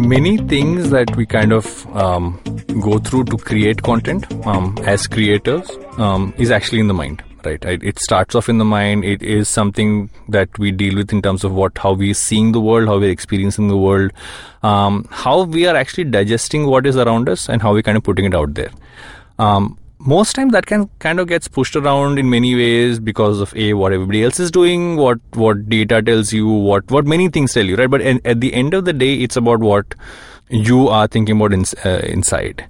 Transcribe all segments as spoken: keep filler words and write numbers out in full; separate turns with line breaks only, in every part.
many things that we kind of um, go through to create content um, as creators um, is actually in the mind. Right. It starts off in the mind. It is something that we deal with in terms of what, how we're seeing the world, how we're experiencing the world, um, how we are actually digesting what is around us, and how we're kind of putting it out there. Um, most times that can kind of gets pushed around in many ways because of a what everybody else is doing, what what data tells you, what what many things tell you, right? But in, at the end of the day, it's about what you are thinking about in, uh, inside,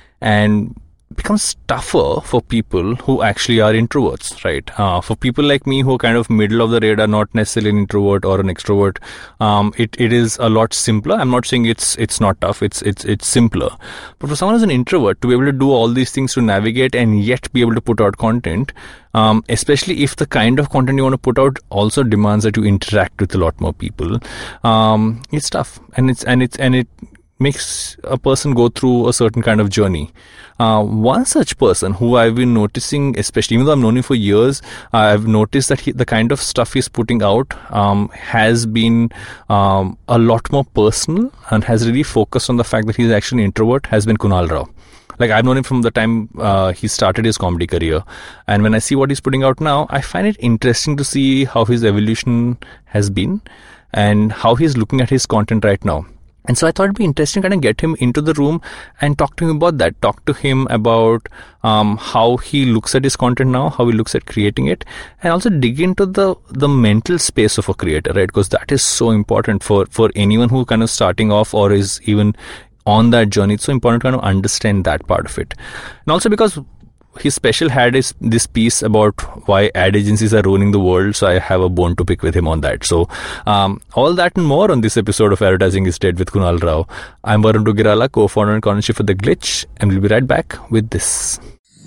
and becomes tougher for people who actually are introverts, right? Uh, for people like me who are kind of middle of the radar, not necessarily an introvert or an extrovert, um, it, it is a lot simpler. I'm not saying it's it's not tough, it's it's it's simpler. But for someone who's an introvert, to be able to do all these things, to navigate and yet be able to put out content, um, especially if the kind of content you want to put out also demands that you interact with a lot more people, um, it's tough. And it's and it's and it makes a person go through a certain kind of journey. Uh, one such person who I've been noticing, especially even though I've known him for years, uh, I've noticed that he, the kind of stuff he's putting out um, has been um, a lot more personal and has really focused on the fact that he's actually an introvert, has been Kunal Rao. Like, I've known him from the time uh, he started his comedy career. And when I see what he's putting out now, I find it interesting to see how his evolution has been and how he's looking at his content right now. And so I thought it'd be interesting to kind of get him into the room and talk to him about that. Talk to him about um, how he looks at his content now, how he looks at creating it, and also dig into the, the mental space of a creator, right? Because that is so important for, for anyone who kind of starting off or is even on that journey. It's so important to kind of understand that part of it. And also because his special had is this piece about why ad agencies are ruining the world, so I have a bone to pick with him on that. So um, all that and more on this episode of Advertising is Dead with Kunal Rao. I'm Varun Dugirala, co-founder and content chief for The Glitch, and we'll be right back with this.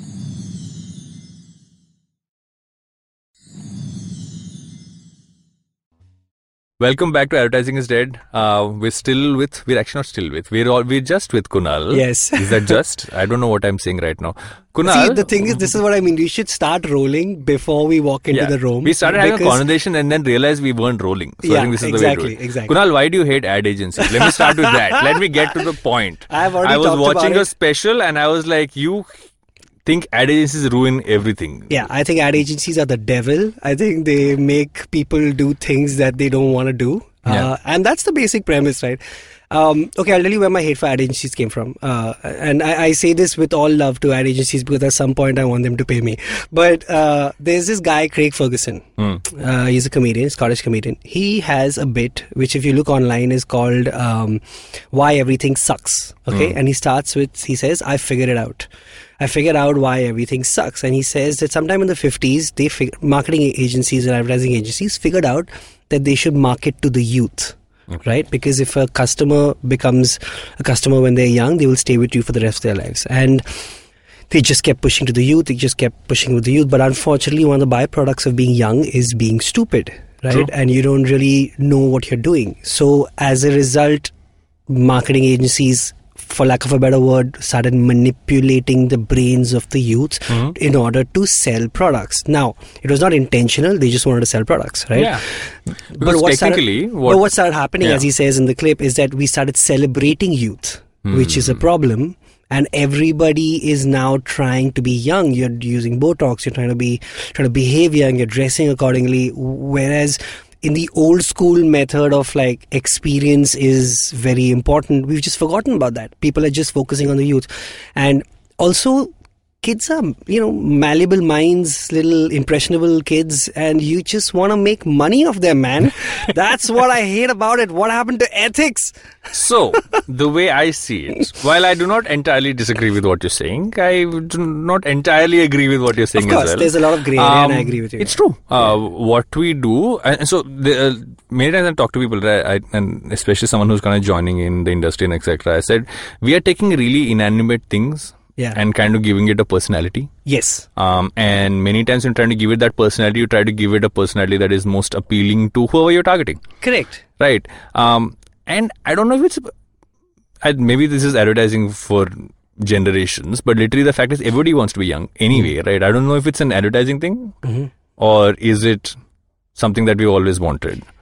Welcome back to Advertising is Dead. Uh, we're still with, we're actually not still with, we're all, we're just with Kunal.
Yes.
Is that just? I don't know what I'm saying right now. Kunal.
See, the thing is, this is what I mean. We should start rolling before we walk into
yeah.
the room.
We started having a conversation and then realized we weren't rolling. So
yeah,
I think this is
exactly,
the way to do it.
exactly.
Kunal, why do you hate ad agencies? Let me start with that. Let me get to the point.
I've already
I was
talked
watching
about
a
it.
special and I was like, you think ad agencies ruin everything.
Yeah, I think ad agencies are the devil. I think they make people do things that they don't want to do.
Yeah.
Uh, and that's the basic premise, right? Um, okay, I'll tell you where my hate for ad agencies came from. Uh, and I, I say this with all love to ad agencies because at some point I want them to pay me. But uh, there's this guy, Craig Ferguson. Mm. Uh, he's a comedian, Scottish comedian. He has a bit, which if you look online is called um, Why Everything Sucks. Okay, mm. And he starts with, he says, I figured it out. I figured out why everything sucks. And he says that sometime in the fifties, they fig- marketing agencies and advertising agencies figured out that they should market to the youth. Okay. Right? Because if a customer becomes a customer when they're young, they will stay with you for the rest of their lives. And they just kept pushing to the youth. They just kept pushing with the youth. But unfortunately, one of the byproducts of being young is being stupid. Right? True. And you don't really know what you're doing. So as a result, marketing agencies, for lack of a better word, started manipulating the brains of the youth mm-hmm. in order to sell products. Now, it was not intentional. They just wanted to sell products, right?
Yeah. Because
but what
technically...
Started,
what,
but what started happening,
yeah.
as he says in the clip, is that we started celebrating youth, mm. which is a problem. And everybody is now trying to be young. You're using Botox. You're trying to be trying to behave young. You're dressing accordingly. Whereas in the old school method of like experience is very important, we've just forgotten about that. People are just focusing on the youth. And also, kids are, you know, malleable minds, little impressionable kids, and you just want to make money off them, man. That's what I hate about it. What happened to ethics?
So, the way I see it, while I do not entirely disagree with what you're saying, I do not entirely agree with what you're saying
as well. Of
course,
there's a lot of grey area um, and I agree with you.
It's true. Uh, yeah. What we do, and so the, uh, many times I talk to people, right, I, and especially someone who's kind of joining in the industry and et cetera. I said, we are taking really inanimate things yeah. and kind of giving it a personality.
Yes.
Um, and many times when trying to give it that personality, you try to give it a personality that is most appealing to whoever you're targeting.
Correct.
Right. Um, and I don't know if it's, I, maybe this is advertising for generations, but literally the fact is everybody wants to be young anyway, mm-hmm. right? I don't know if it's an advertising thing mm-hmm. or is it something that we always wanted.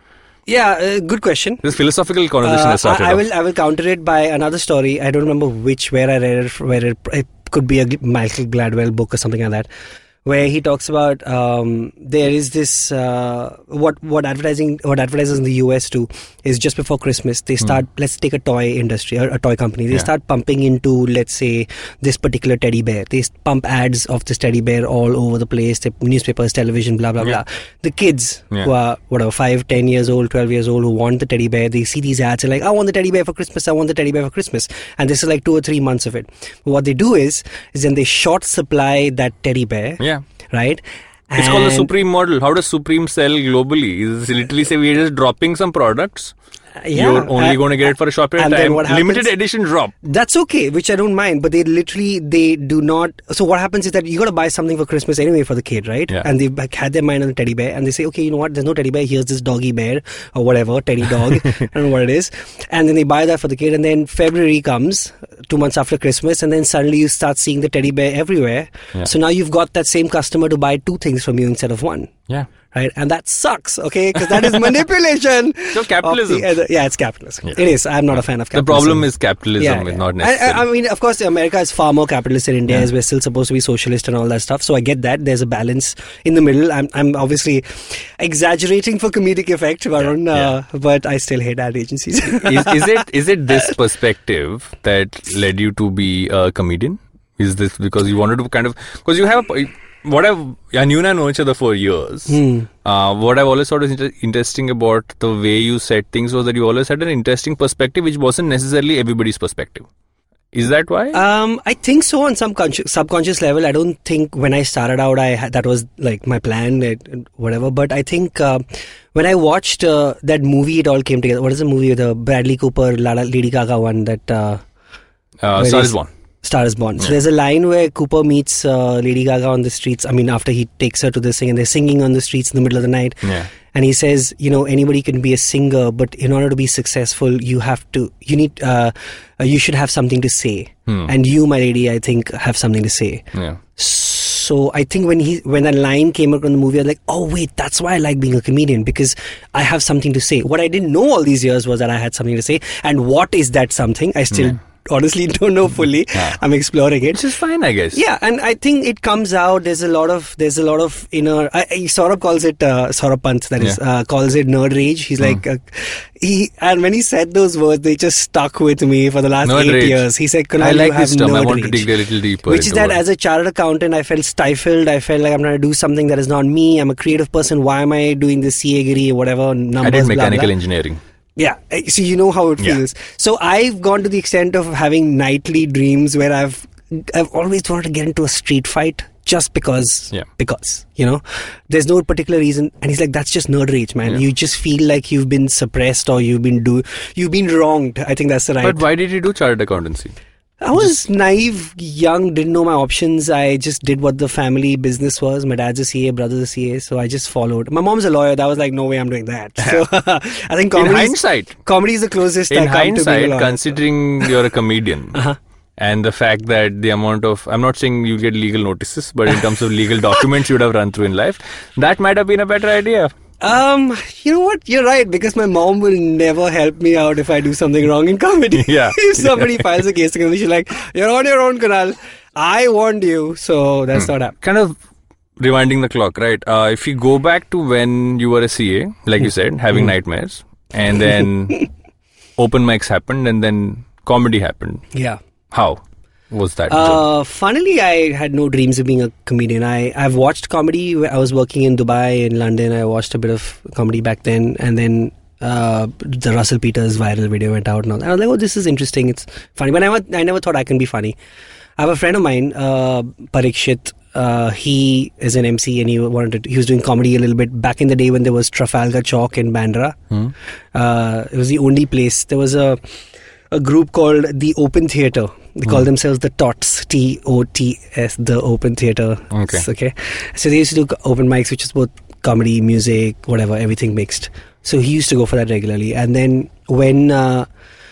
Yeah, uh, good question.
This philosophical conversation
Uh,
has started.
I, I
off.
will I will counter it by another story. I don't remember which where I read it. Where it, it could be a Michael Gladwell book or something like that, where he talks about um, there is this uh, what what advertising what advertisers in the U S do is just before Christmas they start. Mm. Let's take a toy industry or a toy company. They yeah. start pumping into, let's say, this particular teddy bear. They pump ads of this teddy bear all over the place. The newspapers, television, blah blah yeah. blah. The kids yeah. who are whatever five, ten years old, twelve years old who want the teddy bear, they see these ads and like, I want the teddy bear for Christmas. I want the teddy bear for Christmas. And this is like two or three months of it. But what they do is is then they short supply that teddy bear.
Yeah.
Right?
It's and called the Supreme model. How does Supreme sell globally? Is literally say we're just dropping some products. Yeah, You're only uh, going to get it for a short period of time. Limited happens, edition drop.
That's okay, which I don't mind. But they literally, they do not. So what happens is that you got to buy something for Christmas anyway for the kid, right?
Yeah.
And they've had their mind on the teddy bear. And they say, okay, you know what? There's no teddy bear. Here's this doggy bear or whatever, teddy dog. I don't know what it is. And then they buy that for the kid. And then February comes, two months after Christmas. And then suddenly you start seeing the teddy bear everywhere.
Yeah.
So now you've got that same customer to buy two things from you instead of one.
Yeah.
Right, and that sucks, okay, because that is manipulation.
So capitalism.
The, yeah, it's capitalism. Yeah. It is. I'm not a fan of capitalism.
The problem is capitalism, yeah, yeah. not necessarily.
I, I mean, of course, America is far more capitalist than India, yeah. as we're still supposed to be socialist and all that stuff. So I get that. There's a balance in the middle. I'm, I'm obviously exaggerating for comedic effect, Varun, yeah, uh, yeah. but I still hate ad agencies.
is, is it is it this perspective that led you to be a comedian? Is this because you wanted to kind of because you have a What I've, and you and I know each other for years.
Hmm.
Uh, what I've always thought was inter- interesting about the way you said things was that you always had an interesting perspective, which wasn't necessarily everybody's perspective. Is that why?
Um, I think so on some con- subconscious level. I don't think when I started out, I had, that was like my plan, it, whatever. But I think uh, when I watched uh, that movie, it all came together. What is the movie with the Bradley Cooper, Lady Gaga one that? Uh,
uh, Star is Born.
Star is Born. So
yeah.
there's a line where Cooper meets uh, Lady Gaga on the streets. I mean, after he takes her to this thing and they're singing on the streets in the middle of the night.
Yeah.
And he says, you know, anybody can be a singer, but in order to be successful, you have to, you need, uh, uh, you should have something to say.
Hmm.
And you, my lady, I think have something to say.
Yeah.
So I think when he, when that line came up in the movie, I was like, oh wait, that's why I like being a comedian, because I have something to say. What I didn't know all these years was that I had something to say. And what is that something? I still yeah. honestly don't know fully.
Yeah.
I'm exploring it,
which is fine, I guess.
Yeah, and I think it comes out. There's a lot of there's a lot of inner. I, I, Saurabh calls it uh, Saurabh Pant. That is
yeah.
uh, calls it nerd rage. He's
mm.
like uh, he and when he said those words, they just stuck with me for the last
nerd
eight
rage.
years. He said,
"I like
you
this term. I want
rage.
to dig a little deeper."
Which is that as a chartered accountant, I felt stifled. I felt like I'm trying to do something that is not me. I'm a creative person. Why am I doing this C A giri or whatever numbers?
I did mechanical
blah, blah.
engineering.
Yeah, so you know how it feels. Yeah. So I've gone to the extent of having nightly dreams where I've I've always wanted to get into a street fight just because,
yeah.
because, you know, there's no particular reason. And he's like, that's just nerd rage, man.
Yeah.
You just feel like you've been suppressed or you've been do you've been wronged. I think that's the right.
But why did you do chartered accountancy?
I was just naive, young, didn't know my options. I just did what the family business was. My dad's a C A, brother's a C A, so I just followed. My mom's a lawyer. That was like, no way I'm doing that. So I think comedy.
In hindsight,
comedy is the closest.
In
I come
hindsight,
to being a
considering you're a comedian,
uh-huh.
and the fact that the amount of, I'm not saying you get legal notices, but in terms of legal documents you would have run through in life, that might have been a better idea.
Um, you know what? You're right, because my mom will never help me out if I do something wrong in comedy.
Yeah.
If somebody yeah. files a case against me, she's like, you're on your own, Kunal. I warned you. So that's hmm. not happening.
Kind of rewinding the clock, right? Uh, if you go back to when you were a C A, like you said, having mm. nightmares, and then open mics happened, and then comedy happened.
Yeah.
How was that?
Uh, funnily, I had no dreams of being a comedian. I, I've watched comedy. I was working in Dubai, in London. I watched a bit of comedy back then. And then uh, the Russell Peters viral video went out. And all that. I was like, oh, this is interesting. It's funny. But I never, I never thought I can be funny. I have a friend of mine, uh, Parikshit. Uh, he is an M C and he wanted to, he was doing comedy a little bit back in the day when there was Trafalgar Chalk in Bandra.
Hmm.
Uh, it was the only place. There was a a group called the Open Theatre. They call mm. themselves the Tots, T O T S, the Open Theatre.
Okay.
okay. So they used to do open mics, which is both comedy, music, whatever, everything mixed. So he used to go for that regularly. And then when uh,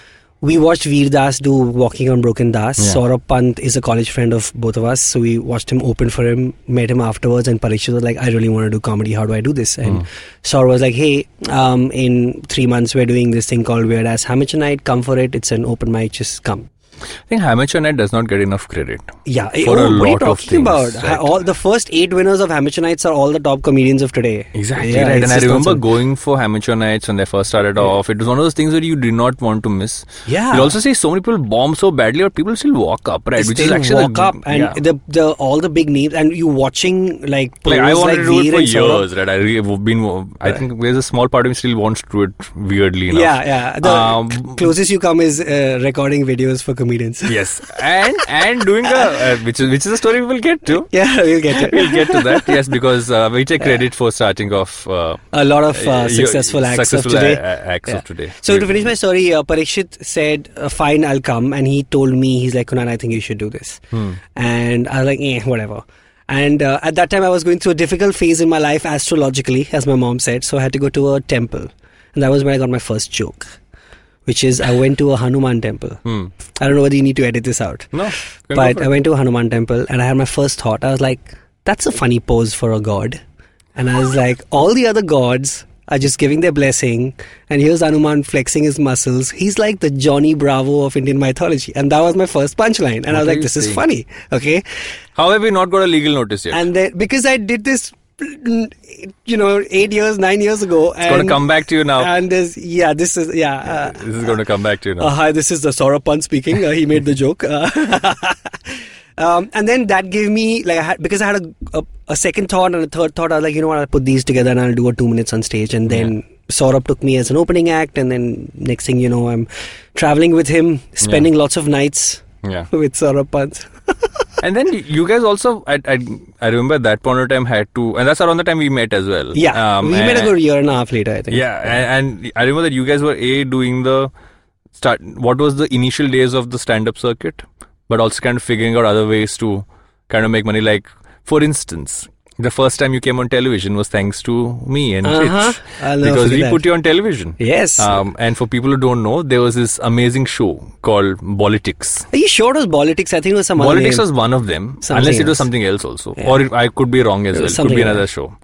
we watched Veer Das do Walking on Broken Das.
Yeah.
Saurabh Pant is a college friend of both of us, so we watched him open for him, met him afterwards, and Parikshit was like, I really want to do comedy, how do I do this? And
Mm.
Saurabh was like, hey, um, in three months we're doing this thing called Weird Ass Amateur Night, come for it, it's an open mic, just come.
I think Amateur Night does not get enough credit.
Yeah,
For
oh,
a
what are you
lot of
talking
things,
about?
right?
All the first eight winners of Amateur Nights are all the top comedians of today.
Exactly,
Yeah,
right.
it's
And I
just
remember
nonsense.
going for Amateur Nights when they first started off. It was one of those things that you did not want to miss.
Yeah.
You also see so many people bomb so badly, but people still walk up, right? Which
They
is actually
walk
the,
up and
yeah.
the the all the big names, and you watching like
Like I
pros
wanted
like
to do it
Veer
for
and Saurabh.
years, right? I really have been. I think there's a small part of me still wants to do it weirdly enough.
Yeah, yeah. The
Um,
c- closest you come is uh, recording videos for comedians.
Yes, and and doing a uh, which is which is a story we will get to.
Yeah, we'll get it.
We'll get to that. Yes, because uh, we take credit for starting off uh,
A lot of uh,
uh,
successful acts
successful
of today.
a- a- acts
Yeah.
of today.
So to finish my story, uh, Parikshit said, uh, "Fine, I'll come," and he told me, "He's like, Kunal, I think you should do this."
Hmm.
And I was like, "Eh, whatever." And uh, at that time, I was going through a difficult phase in my life astrologically, as my mom said. So I had to go to a temple, and that was when I got my first joke, which is I went to a Hanuman temple.
Hmm.
I don't know whether you need to edit this out.
No, can go
But
for
I
it.
went to a Hanuman temple and I had my first thought. I was like, that's a funny pose for a god. And I was like, all the other gods are just giving their blessing. And here's Hanuman flexing his muscles. He's like the Johnny Bravo of Indian mythology. And that was my first punchline. And
What
I was
are
like,
you
this is
saying?
funny. Okay.
How have we not got a legal notice yet?
And then, because I did this, you know, eight years, nine years ago.
It's going to come back to you now.
And there's, yeah, this is, yeah. Uh,
This is going to come back to you now.
Uh, hi, this is the Saurabh Pant speaking. Uh, he made the joke. Uh, um, and then that gave me, like, I had, because I had a, a, a second thought and a third thought, I was like, you know what, I'll put these together and I'll do a two minutes on stage. And then Saurabh took me as an opening act. And then next thing you know, I'm traveling with him, spending lots of nights
Yeah.
with Saurabh Pant.
And then you guys also, I, I, I remember at that point of time had to, and that's around the time we met as well.
Yeah,
Um,
we met a
and-
good year and a half later, I think.
Yeah, and, and I remember that you guys were A, doing the start, what was the initial days of the stand-up circuit, but also kind of figuring out other ways to kind of make money. Like, for instance, the first time you came on television was thanks to me and
Uh-huh.
Chich,
I'll never
because we
forget
put
that.
you on television.
Yes.
Um, and for people who don't know, there was this amazing show called Politics.
Are you sure it was Politics? I think it was some other
Politics
name.
was one of them,
Something
unless it was
else.
something else also.
Yeah.
Or it, I could be wrong as
It
well.
was
It could
something
be
like
another
that.
show.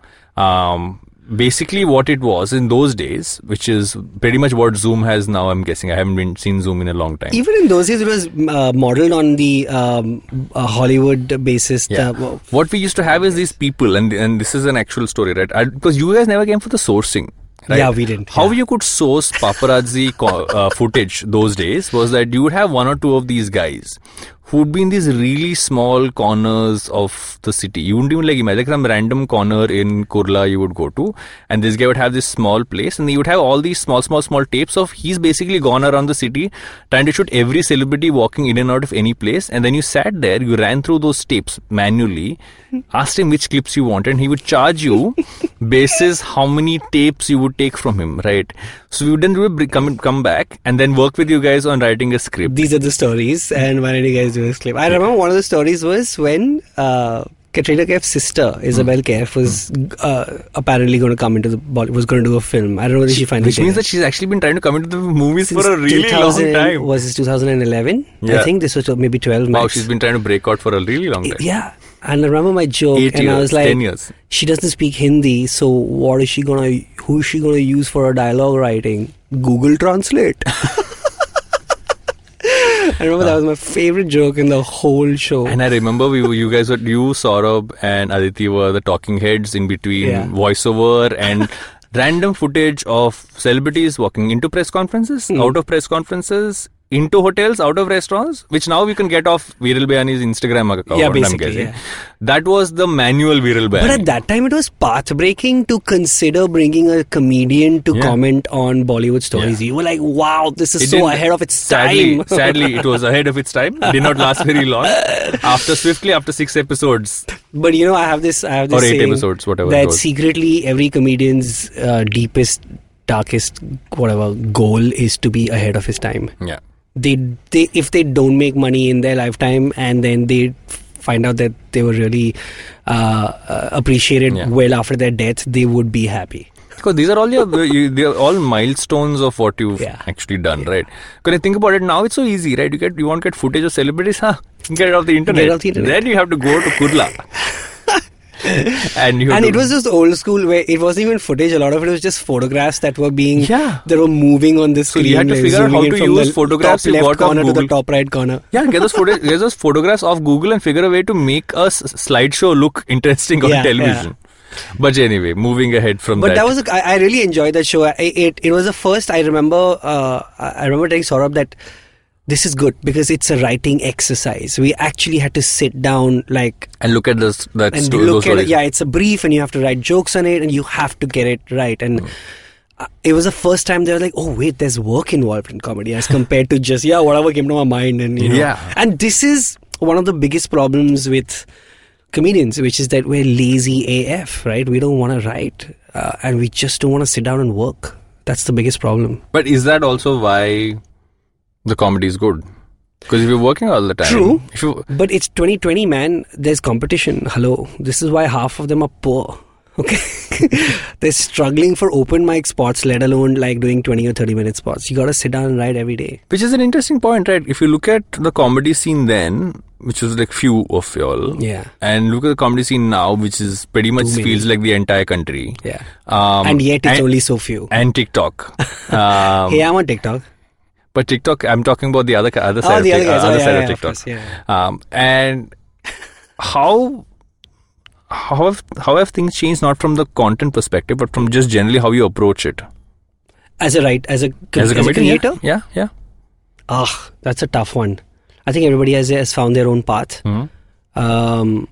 Um, basically, what it was in those days, which is pretty much what Zoom has now, I'm guessing. I haven't been seen Zoom in a long time.
Even in those days, it was uh, modeled on the um, uh, Hollywood basis.
Yeah.
Uh,
What we used to have is these people, and and this is an actual story, right? I, because you guys never came for the sourcing. Right?
Yeah, we didn't.
How
Yeah.
you could source paparazzi co- uh, footage those days was that you would have one or two of these guys who would be in these really small corners of the city. You wouldn't even like imagine like some random corner in Kurla you would go to, and this guy would have this small place, and he would have all these small, small, small tapes of he's basically gone around the city trying to shoot every celebrity walking in and out of any place, and then you sat there, you ran through those tapes manually, asked him which clips you wanted, and he would charge you basis how many tapes you would take from him, right? So we would then do a br- come come back and then work with you guys on writing a script.
These are the stories, and why did you guys do this clip? I remember one of the stories was when uh, Katrina Kaif's sister, Isabel Kaif, was uh, apparently going to come into the Bollywood, was going to do a film. I don't know whether she finally
Which
did
means
it.
that she's actually been trying to come into the movies
Since
for a really long
two thousand
time.
Was this two thousand eleven?
Yeah.
I think this was maybe twelve.
Wow,
max.
she's been trying to break out for a really long time.
Yeah. And I remember my joke,
Eight
and
years,
I was like,
ten years.
she doesn't speak Hindi, so what is she gonna, who is she gonna use for her dialogue writing? Google Translate. I remember that was my favorite joke in the whole show.
And I remember we, were- you guys were, you, Saurabh and Aditi were the talking heads in between
Yeah.
voiceover and random footage of celebrities walking into press conferences,
Hmm.
out of press conferences, into hotels, out of restaurants, which now we can get off Viral Bayani's Instagram account,
Yeah,
I'm
basically,
guessing.
yeah.
That was the manual Viral Bayani.
But at that time, it was path-breaking to consider bringing a comedian to
Yeah.
comment on Bollywood stories.
Yeah.
You were like, wow, this is
It
so
didn't-
ahead of its
sadly,
time.
sadly, it was ahead of its time. It did not last very long. After swiftly, after six episodes,
But you know, I have this, I have this
Or eight
saying
episodes, whatever it
that
was.
secretly every comedian's uh, deepest, darkest, whatever goal is to be ahead of his time.
yeah.
They, they, if they don't make money in their lifetime, and then they find out that they were really uh, uh, appreciated
Yeah.
well after their death, they would be happy.
Because these are all your, you, they are all milestones of what you've
Yeah.
actually done, right? When you think about it, now it's so easy, right? You get, you want to get footage of celebrities, huh? Get it off the internet.
Get it off the internet.
Then you have to go to Kurla. and you have
And
to,
it was just old school where it wasn't even footage. A lot of it was just photographs that were being,
Yeah.
that were moving on the screen.
you had to
like
figure out
zooming
how
in
to
from
use
the
photographs
top
you
left
got off
corner to the
Google.
top right corner.
Yeah, get those photos, get those photographs off Google and figure a way to make a s- slideshow look interesting on
Yeah,
television. But anyway, moving ahead from
But
that.
that was a, I, I really enjoyed that show. I, it it was the first I remember. Uh, I remember telling Saurabh that this is good because it's a writing exercise. We actually had to sit down like
and look at this, that
and
sto-
look
those
at it.
stories.
Yeah, it's a brief, and you have to write jokes on it, and you have to get it right. And uh, it was the first time they were like, "Oh wait, there's work involved in comedy," as compared to just yeah, whatever came to my mind, and you know.
Yeah.
And this is one of the biggest problems with comedians, which is that we're lazy A F, right? We don't want to write, uh, and we just don't want to sit down and work. That's the biggest problem.
But is that also why the comedy is good? Because if you're working all the time,
True.
if you,
But it's twenty twenty, man. There's competition. Hello. This is why half of them are poor. Okay. They're struggling for open mic spots, let alone like doing twenty or thirty minute spots. You got to sit down and write every day.
which is an interesting point, right? If you look at the comedy scene then, which was like few of y'all,
Yeah.
and look at the comedy scene now, which is pretty much
Too many.
feels like the entire country.
Yeah.
Um,
and yet it's
and,
only so few.
and TikTok. Um,
Hey, I'm on TikTok.
But TikTok, I'm talking about the other other
Oh,
side
the
of,
other
Tik-
guys.
uh,
Oh,
other
yeah,
side
yeah,
of
of
TikTok.
course, yeah.
Um, and how how have how have things changed, not from the content perspective, but from just generally how you approach it
As a right, as a,
as a comedian?
creator?
Yeah, yeah.
Ah, that's a tough one. I think everybody has, has found their own path.
yeah.
Um,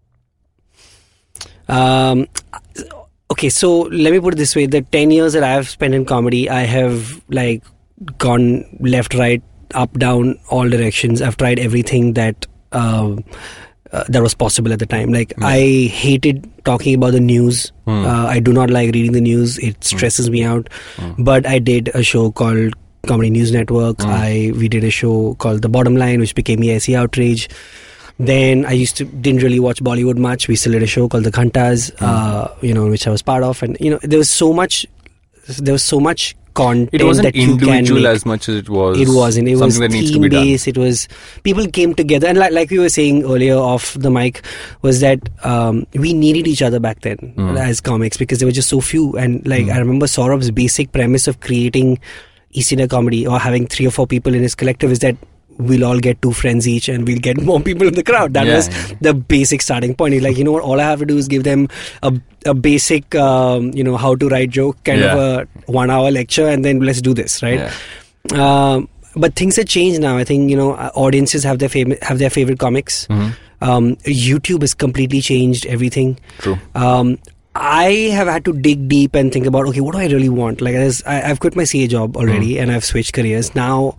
um, okay, so let me put it this way: the ten years that I have spent in comedy, I have like gone left, right, up, down, all directions. I've tried everything that um, uh, that was possible at the time. Like
Mm.
I hated talking about the news.
Mm.
Uh, I do not like reading the news. It stresses me out.
Mm.
But I did a show called Comedy News Network.
Mm.
I we did a show called The Bottom Line, which became E I C Outrage. Then I used to didn't really watch Bollywood much. We still did a show called The Ghantas,
Mm.
uh, you know, which I was part of, and you know, there was so much, there was so much content
It wasn't
that you can
individual
make.
as much as it was.
It wasn't. It was
something that needs to
team
be done.
based. It was people came together, and like like we were saying earlier off the mic, was that um, we needed each other back then
Mm.
as comics because there were just so few. And like
Mm.
I remember Saurabh's basic premise of creating East India Comedy or having three or four people in his collective is that we'll all get two friends each and we'll get more people in the crowd. That
Yeah,
was
yeah.
the basic starting point. He's like, you know what, all I have to do is give them a, a basic, um, you know, how to write joke kind
Yeah.
of a one hour lecture and then let's do this, right?
Yeah.
Um, but things have changed now. I think, you know, uh, audiences have their favorite have their favorite comics.
Mhm.
Um, YouTube has completely changed everything.
True.
Um, I have had to dig deep and think about, okay, what do I really want? Like, as I, I've quit my C A job already
Mm.
and I've switched careers. Now,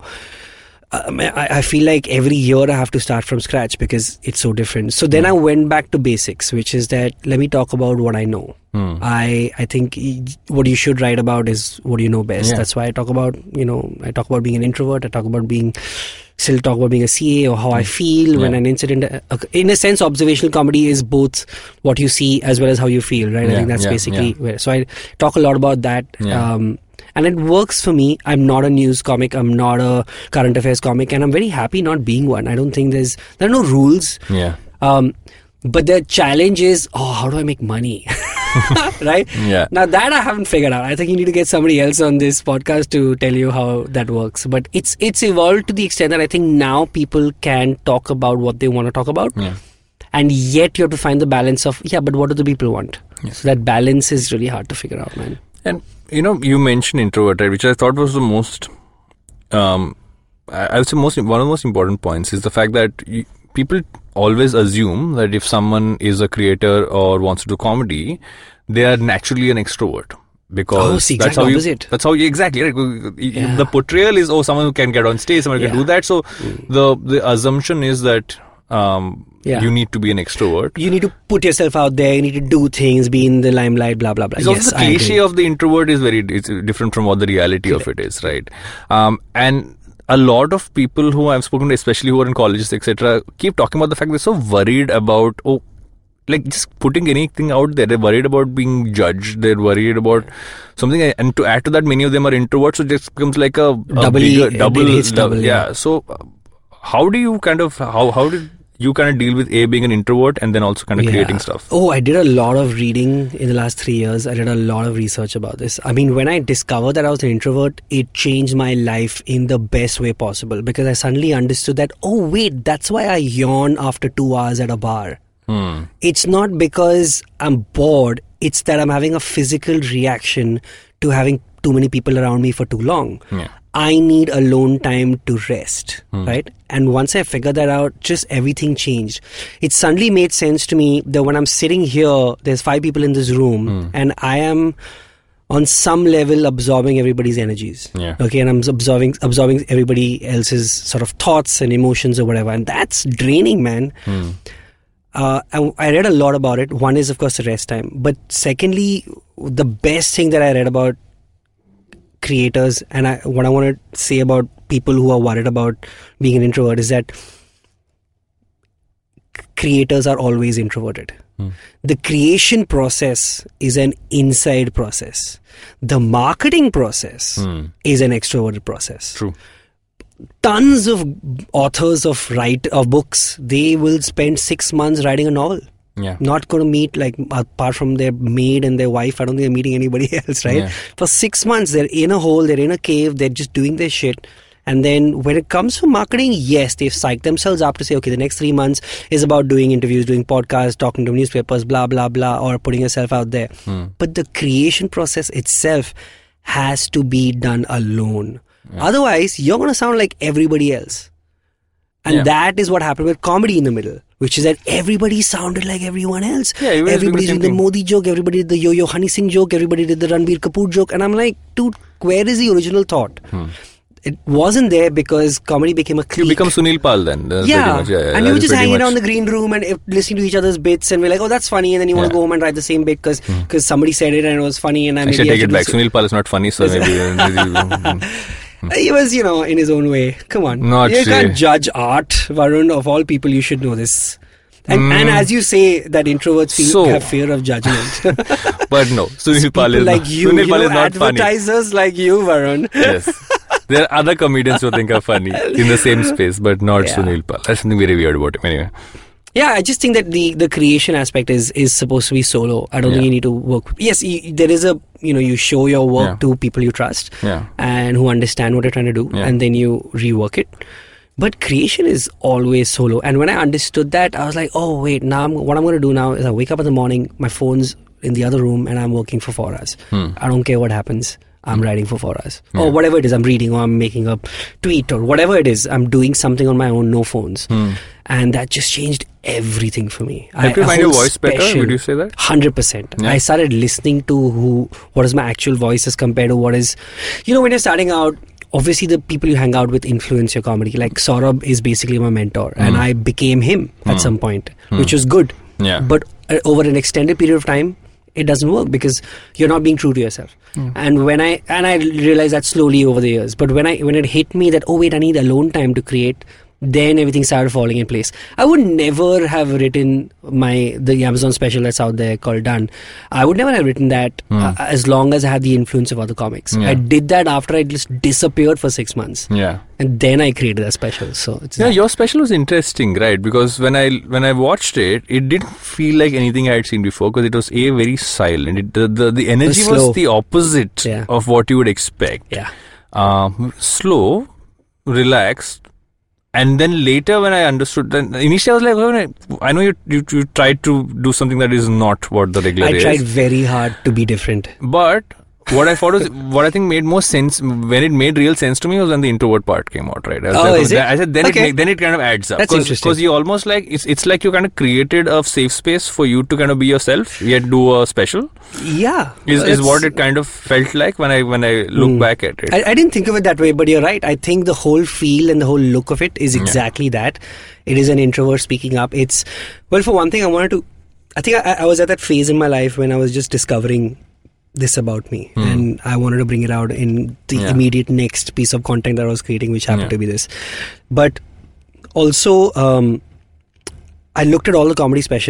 um, I, I feel like every year I have to start from scratch because it's so different. So then
Mm.
I went back to basics, which is that let me talk about what I know.
Mm.
I I think y- what you should write about is what you know best.
Yeah.
That's why I talk about, you know, I talk about being an introvert. I talk about being, still talk about being a C A or how I feel when
Yeah.
an incident. Uh, in a sense, observational comedy is both what you see as well as how you feel, right? I
Yeah,
think that's
yeah,
basically
yeah.
where. So I talk a lot about that.
Yeah.
Um, and it works for me. I'm not a news comic. I'm not a current affairs comic, and I'm very happy not being one. I don't think there's there are no rules.
Yeah.
Um, but the challenge is, oh, how do I make money? Right?
Yeah.
Now that I haven't figured out. I think you need to get somebody else on this podcast to tell you how that works. But it's it's evolved to the extent that I think now people can talk about what they want to talk about.
Yeah.
And yet you have to find the balance of, yeah, but what do the people want?
Yeah.
So that balance is really hard to figure out, man.
And you know, you mentioned introvert, right, which I thought was the most, um, I I would say most one of the most important points is the fact that you, people always assume that if someone is a creator or wants to do comedy, they are naturally an extrovert. Because
Oh, it's the
that's
exact
how you.
opposite.
That's how you exactly right.
Yeah.
The portrayal is oh someone who can get on stage, someone who can
Yeah.
do that. So the the assumption is that um
Yeah.
you need to be an extrovert.
You need to put yourself out there. You need to do things, be in the limelight, blah, blah, blah.
It's
yes,
also the
I
cliche
agree.
of the introvert is very it's different from what the reality of it is, right? Um, and a lot of people who I've spoken to, especially who are in colleges, et cetera, keep talking about the fact they're so worried about, oh, like just putting anything out there. They're worried about being judged. They're worried about something. And to add to that, many of them are introverts, so it just becomes like a, a
Doubly,
bigger, double,
it hits double,
yeah.
yeah.
So uh, how do you kind of how how did you kind of deal with A, being an introvert, and then also kind of
Yeah.
creating stuff?
Oh, I did a lot of reading in the last three years. I did a lot of research about this. I mean, when I discovered that I was an introvert, it changed my life in the best way possible, because I suddenly understood that, oh, wait, that's why I yawn after two hours at a bar.
Hmm.
It's not because I'm bored. It's that I'm having a physical reaction to having too many people around me for too long.
Yeah.
I need alone time to rest, right? And once I figured that out, just everything changed. It suddenly made sense to me that when I'm sitting here, there's five people in this room, and I am on some level absorbing everybody's energies.
Yeah.
Okay, and I'm absorbing absorbing everybody else's sort of thoughts and emotions or whatever, and that's draining, man. Uh, and I read a lot about it. One is, of course, the rest time. But secondly, the best thing that I read about creators, and I, what I want to say about people who are worried about being an introvert, is that creators are always introverted.
Mm.
The creation process is an inside process. The marketing process
Mm.
is an extroverted process.
True.
Tons of authors of write of books, they will spend six months writing a novel.
Yeah.
Not going to meet, like, apart from their maid and their wife, I don't think they're meeting anybody else, right?
Yeah.
For six months, they're in a hole, they're in a cave, they're just doing their shit. And then when it comes to marketing, yes, they've psyched themselves up to say, okay, the next three months is about doing interviews, doing podcasts, talking to newspapers, blah, blah, blah, or putting yourself out there.
Hmm.
But the creation process itself has to be done alone.
Yeah.
Otherwise, you're going to sound like everybody else. And
Yeah.
that is what happened with comedy in the middle, which is that everybody sounded like everyone else.
Yeah, everybody's doing the
everybody
same
did the
thing.
Modi joke, everybody did the Yo-Yo Honey Singh joke, everybody did the Ranbir Kapoor joke. And I'm like, dude, where is the original thought?
Hmm.
It wasn't there because comedy became a clique.
You become Sunil Pal then. That's
yeah.
pretty much, yeah, yeah,
and we
that
were
is
just
pretty
hanging
much-
out in the green room and if, listening to each other's bits, and we're like, oh, that's funny. And then you want to
Yeah.
go home and write the same bit because because somebody said it and it was funny. And I
Actually,
maybe I
take it
should
back.
listen.
Sunil Pal is not funny, so maybe.
He was, you know, in his own way. Come on.
Not
you can't
say.
judge art, Varun. Of all people, you should know this. And,
Mm.
and as you say, that introverts feel,
So-
have fear of judgment.
But no, Sunil Pal
People
is
like
not,
you,
Sunil
you
Pal
know,
is not funny.
advertisers like you, Varun.
Yes. There are other comedians who think are funny in the same space, but not
Yeah.
Sunil Pal. That's something very weird about him. Anyway.
Yeah, I just think that the, the creation aspect is, is supposed to be solo. I don't
Yeah.
think you need to work. Yes, you, there is a, you know, you show your work
Yeah.
to people you trust
Yeah.
and who understand what you're trying to do,
Yeah.
and then you rework it. But creation is always solo. And when I understood that, I was like, oh, wait, now I'm, what I'm going to do now is I wake up in the morning, my phone's in the other room, and I'm working for four hours.
Hmm.
I don't care what happens. I'm writing for four hours.
Yeah.
Or whatever it is, I'm reading or I'm making a tweet or whatever it is. I'm doing something on my own, no phones.
Hmm.
And that just changed everything for me.
Help
I-
you
a
find your
whole
voice better?
special-
Would you say that?
one hundred percent.
Yeah.
I started listening to who, what is my actual voice as compared to what is, you know, when you're starting out, obviously the people you hang out with influence your comedy. Like Saurabh is basically my mentor, and I became him at some point, which was good.
Yeah.
But uh, over an extended period of time, it doesn't work because you're not being true to yourself. And when I and I realized that slowly over the years. But when I when it hit me that, oh wait, I need alone time to create, then everything started falling in place. I would never have written my the Amazon special that's out there called Done. I would never have written that uh, as long as I had the influence of other comics.
Yeah.
I did that after I just disappeared for six months,
Yeah.
and then I created a special. So it's
Yeah,
that.
your special was interesting, right? Because when I when I watched it, it didn't feel like anything I had seen before because it was a very silent. It, the, the the energy
slow.
was the opposite
Yeah.
of what you would expect.
yeah.
Um, slow, relaxed, and then later when I understood, then initially I was like, oh, I know you, you you tried to do something that is not what the regular
I
is,
tried very hard to be different.
but. What I thought was, what I think made more sense when it made real sense to me was when the introvert part came out, right? I was
Oh,
like,
is it?
I said then
Okay.
it make, then it kind of adds up.
That's
Cause,
interesting.
Because you almost like it's it's like you kind of created a safe space for you to kind of be yourself, yet do a special.
Yeah,
Is is
it's-
what it kind of felt like when I when I look
Hmm.
back at it.
I, I didn't think of it that way, but you're right. I think the whole feel and the whole look of it is exactly that. It is an introvert speaking up. It's, well, for one thing, I wanted to, I think I, I was at that phase in my life when I was just discovering this about me, and I wanted to bring it out in the
Yeah.
immediate next piece of content that I was creating, which happened
Yeah.
to be this. But also, um, I looked at all the comedy specials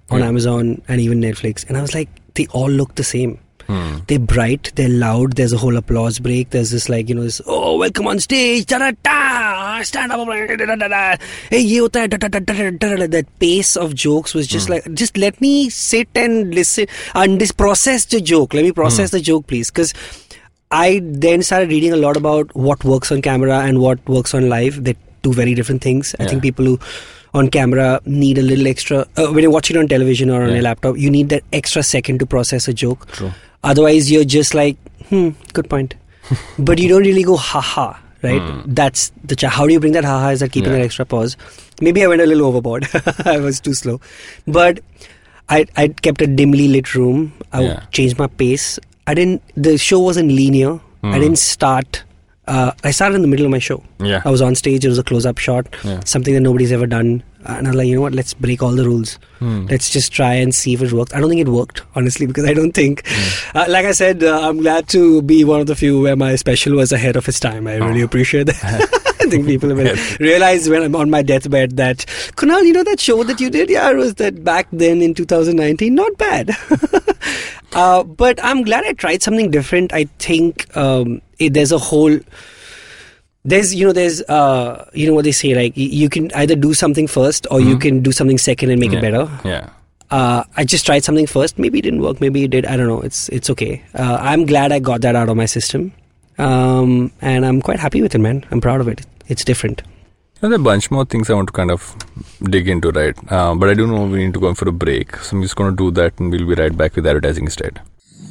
on
Yeah.
Amazon and even Netflix, and I was like, they all look the same.
Hmm.
They're bright, they're loud, there's a whole applause break, there's this like, you know, this, oh, welcome on stage, da-da-da, stand up, da-da-da-da, hey, ye hota hai, da-da-da-da-da-da. That pace of jokes was just like, just let me sit and listen and just process the joke. Let me process the joke, please. Because I then started reading a lot about what works on camera and what works on live. They're two very different things. I
Yeah.
think people who on camera need a little extra, uh, when you watch it on television or on
Yeah.
a laptop, you need that extra second to process a joke.
True.
Otherwise, you're just like, hmm, good point. But you don't really go, haha, right? That's the ch- how do you bring that haha? Is that keeping
Yeah.
that extra pause? Maybe I went a little overboard. I was too slow. But I I kept a dimly lit room. I
Yeah.
changed my pace. I didn't, the show wasn't linear. I didn't start, uh, I started in the middle of my show.
Yeah.
I was on stage, it was a close-up shot,
Yeah.
something that nobody's ever done. And I was like, you know what, let's break all the rules.
Hmm.
Let's just try and see if it works. I don't think it worked, honestly, because I don't think, uh, like I said, uh, I'm glad to be one of the few where my special was ahead of its time. I really appreciate that. I think people will realize when I'm on my deathbed that, Kunal, you know that show that you did? Yeah, it was that back then in two thousand nineteen. Not bad. uh, but I'm glad I tried something different. I think um, it, there's a whole... There's, you know, there's, uh, you know what they say, like, y- you can either do something first or you can do something second and make it
Yeah.
better.
Yeah.
Uh, I just tried something first. Maybe it didn't work. Maybe it did. I don't know. It's it's okay. Uh, I'm glad I got that out of my system. Um, and I'm quite happy with it, man. I'm proud of it. It's different.
There's a bunch more things I want to kind of dig into, right? Uh, but I do know we need to go in for a break. So I'm just going to do that and we'll be right back with advertising instead.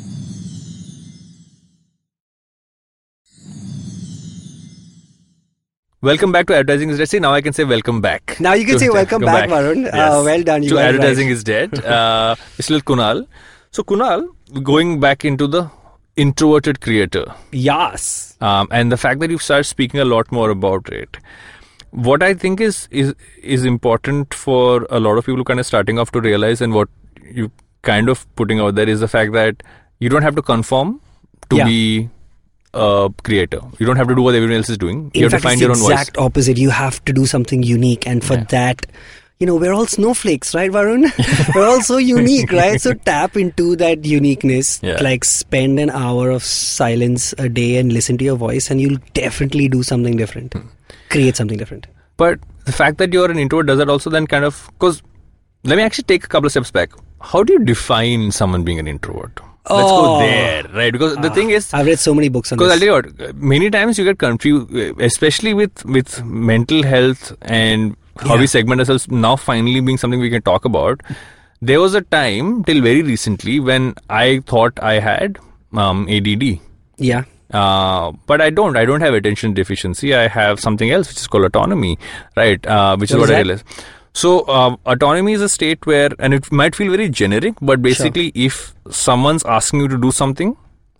Welcome back to Advertising is Dead. See, now I can say welcome back.
Now you can
To-
say welcome back, Varun. Uh, well done. You
to
got it
Advertising
right.
is Dead. Uh, it's little Kunal. So Kunal, going back into the introverted creator.
Yes.
Um, and the fact that you've started speaking a lot more about it, what I think is is is important for a lot of people who kind of starting off to realize, and what you kind of putting out there is the fact that you don't have to conform to
Yeah.
be a creator. You don't have to do what everyone else is doing. You
In
have
fact,
to find
it's
your
the
own voice.
exact opposite. You have to do something unique. And for
Yeah.
that, you know, we're all snowflakes, right, Varun? We're all so unique, right? So tap into that uniqueness.
Yeah.
Like spend an hour of silence a day and listen to your voice, and you'll definitely do something different. Create something different.
But the fact that you're an introvert, does that also then kind of... Because let me actually take a couple of steps back. How do you define someone being an introvert? Let's
Oh.
go there, right? Because the thing is...
I've read so many books on
Because I'll
this.
tell you what, many times you get confused, especially with, with mental health and how
Yeah.
we segment ourselves now finally being something we can talk about. There was a time till very recently when I thought I had um, A D D.
Yeah.
Uh, but I don't. I don't have attention deficiency. I have something else which is called autonomy, right? Uh, which
What
is
is
what I
that?
realized. So uh, autonomy is a state where, and it might feel very generic, but basically if someone's asking you to do something,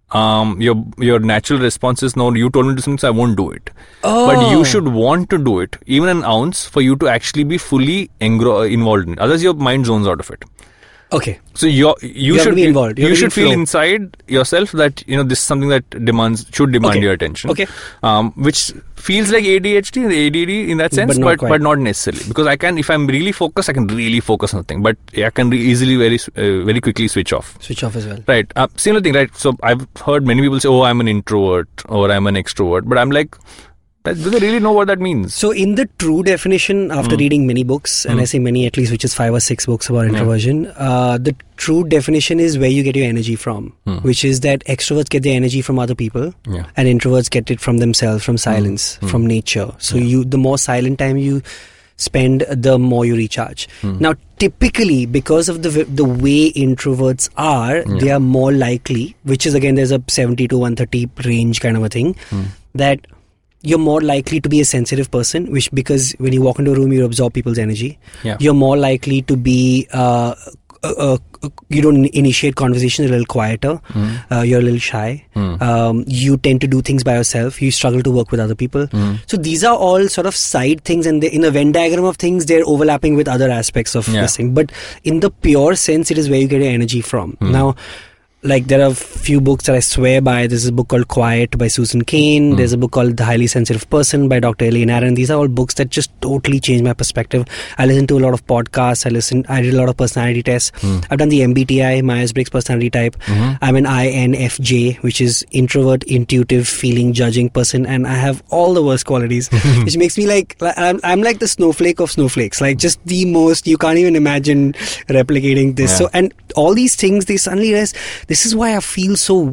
um, your your natural response is, no, you told me to do something, so I won't do it. But
Oh.
you should want to do it, even an ounce, for you to actually be fully engro- involved in it. Otherwise your mind zones out of it.
Okay.
So you're, you
You have
should
to be involved. You
You,
have to be
should feel
flow.
inside yourself that you know this is something that demands should demand
Okay.
your attention.
Okay.
Um, which feels like A D H D, A D D in that sense,
But not
but
quite.
but not necessarily, because I can, if I'm really focused, I can really focus on something. But I can re- easily very uh, very quickly switch off.
Switch off as well.
Right. Uh, similar thing. Right. So I've heard many people say, "Oh, I'm an introvert" or "I'm an extrovert," but I'm like, that, do they really know what that means?
So, in the true definition, after
Mm.
reading many books, and I say many at least, which is five or six books about introversion, uh, the true definition is where you get your energy from,
Mm.
which is that extroverts get their energy from other people,
Yeah.
and introverts get it from themselves, from silence, from nature. So, you the more silent time you spend, the more you recharge. Now, typically, because of the v- the way introverts are, they are more likely, which is again, there's a seventy to one thirty range kind of a thing, that you're more likely to be a sensitive person, which because when you walk into a room, you absorb people's energy.
Yeah.
You're more likely to be, uh, uh, uh, you don't initiate conversation a little quieter. Uh, you're a little shy. Um, you tend to do things by yourself. You struggle to work with other people. So these are all sort of side things, and they, in a Venn diagram of things, they're overlapping with other aspects of
Yeah.
this thing. But in the pure sense, it is where you get your energy from. Now, like there are a few books that I swear by. There's a book called Quiet by Susan Cain. Mm. There's a book called The Highly Sensitive Person by Doctor Elaine Aron. These are all books that just totally changed my perspective. I listen to a lot of podcasts. I listen. I did a lot of personality tests. Mm. I've done the M B T I, Myers-Briggs personality type. Mm-hmm. I'm an I N F J, which is introvert, intuitive, feeling, judging person, and I have all the worst qualities, which makes me like I'm, I'm like the snowflake of snowflakes. Like just the most. You can't even imagine replicating this. Yeah. So and all these things, they suddenly realize. This is why I feel so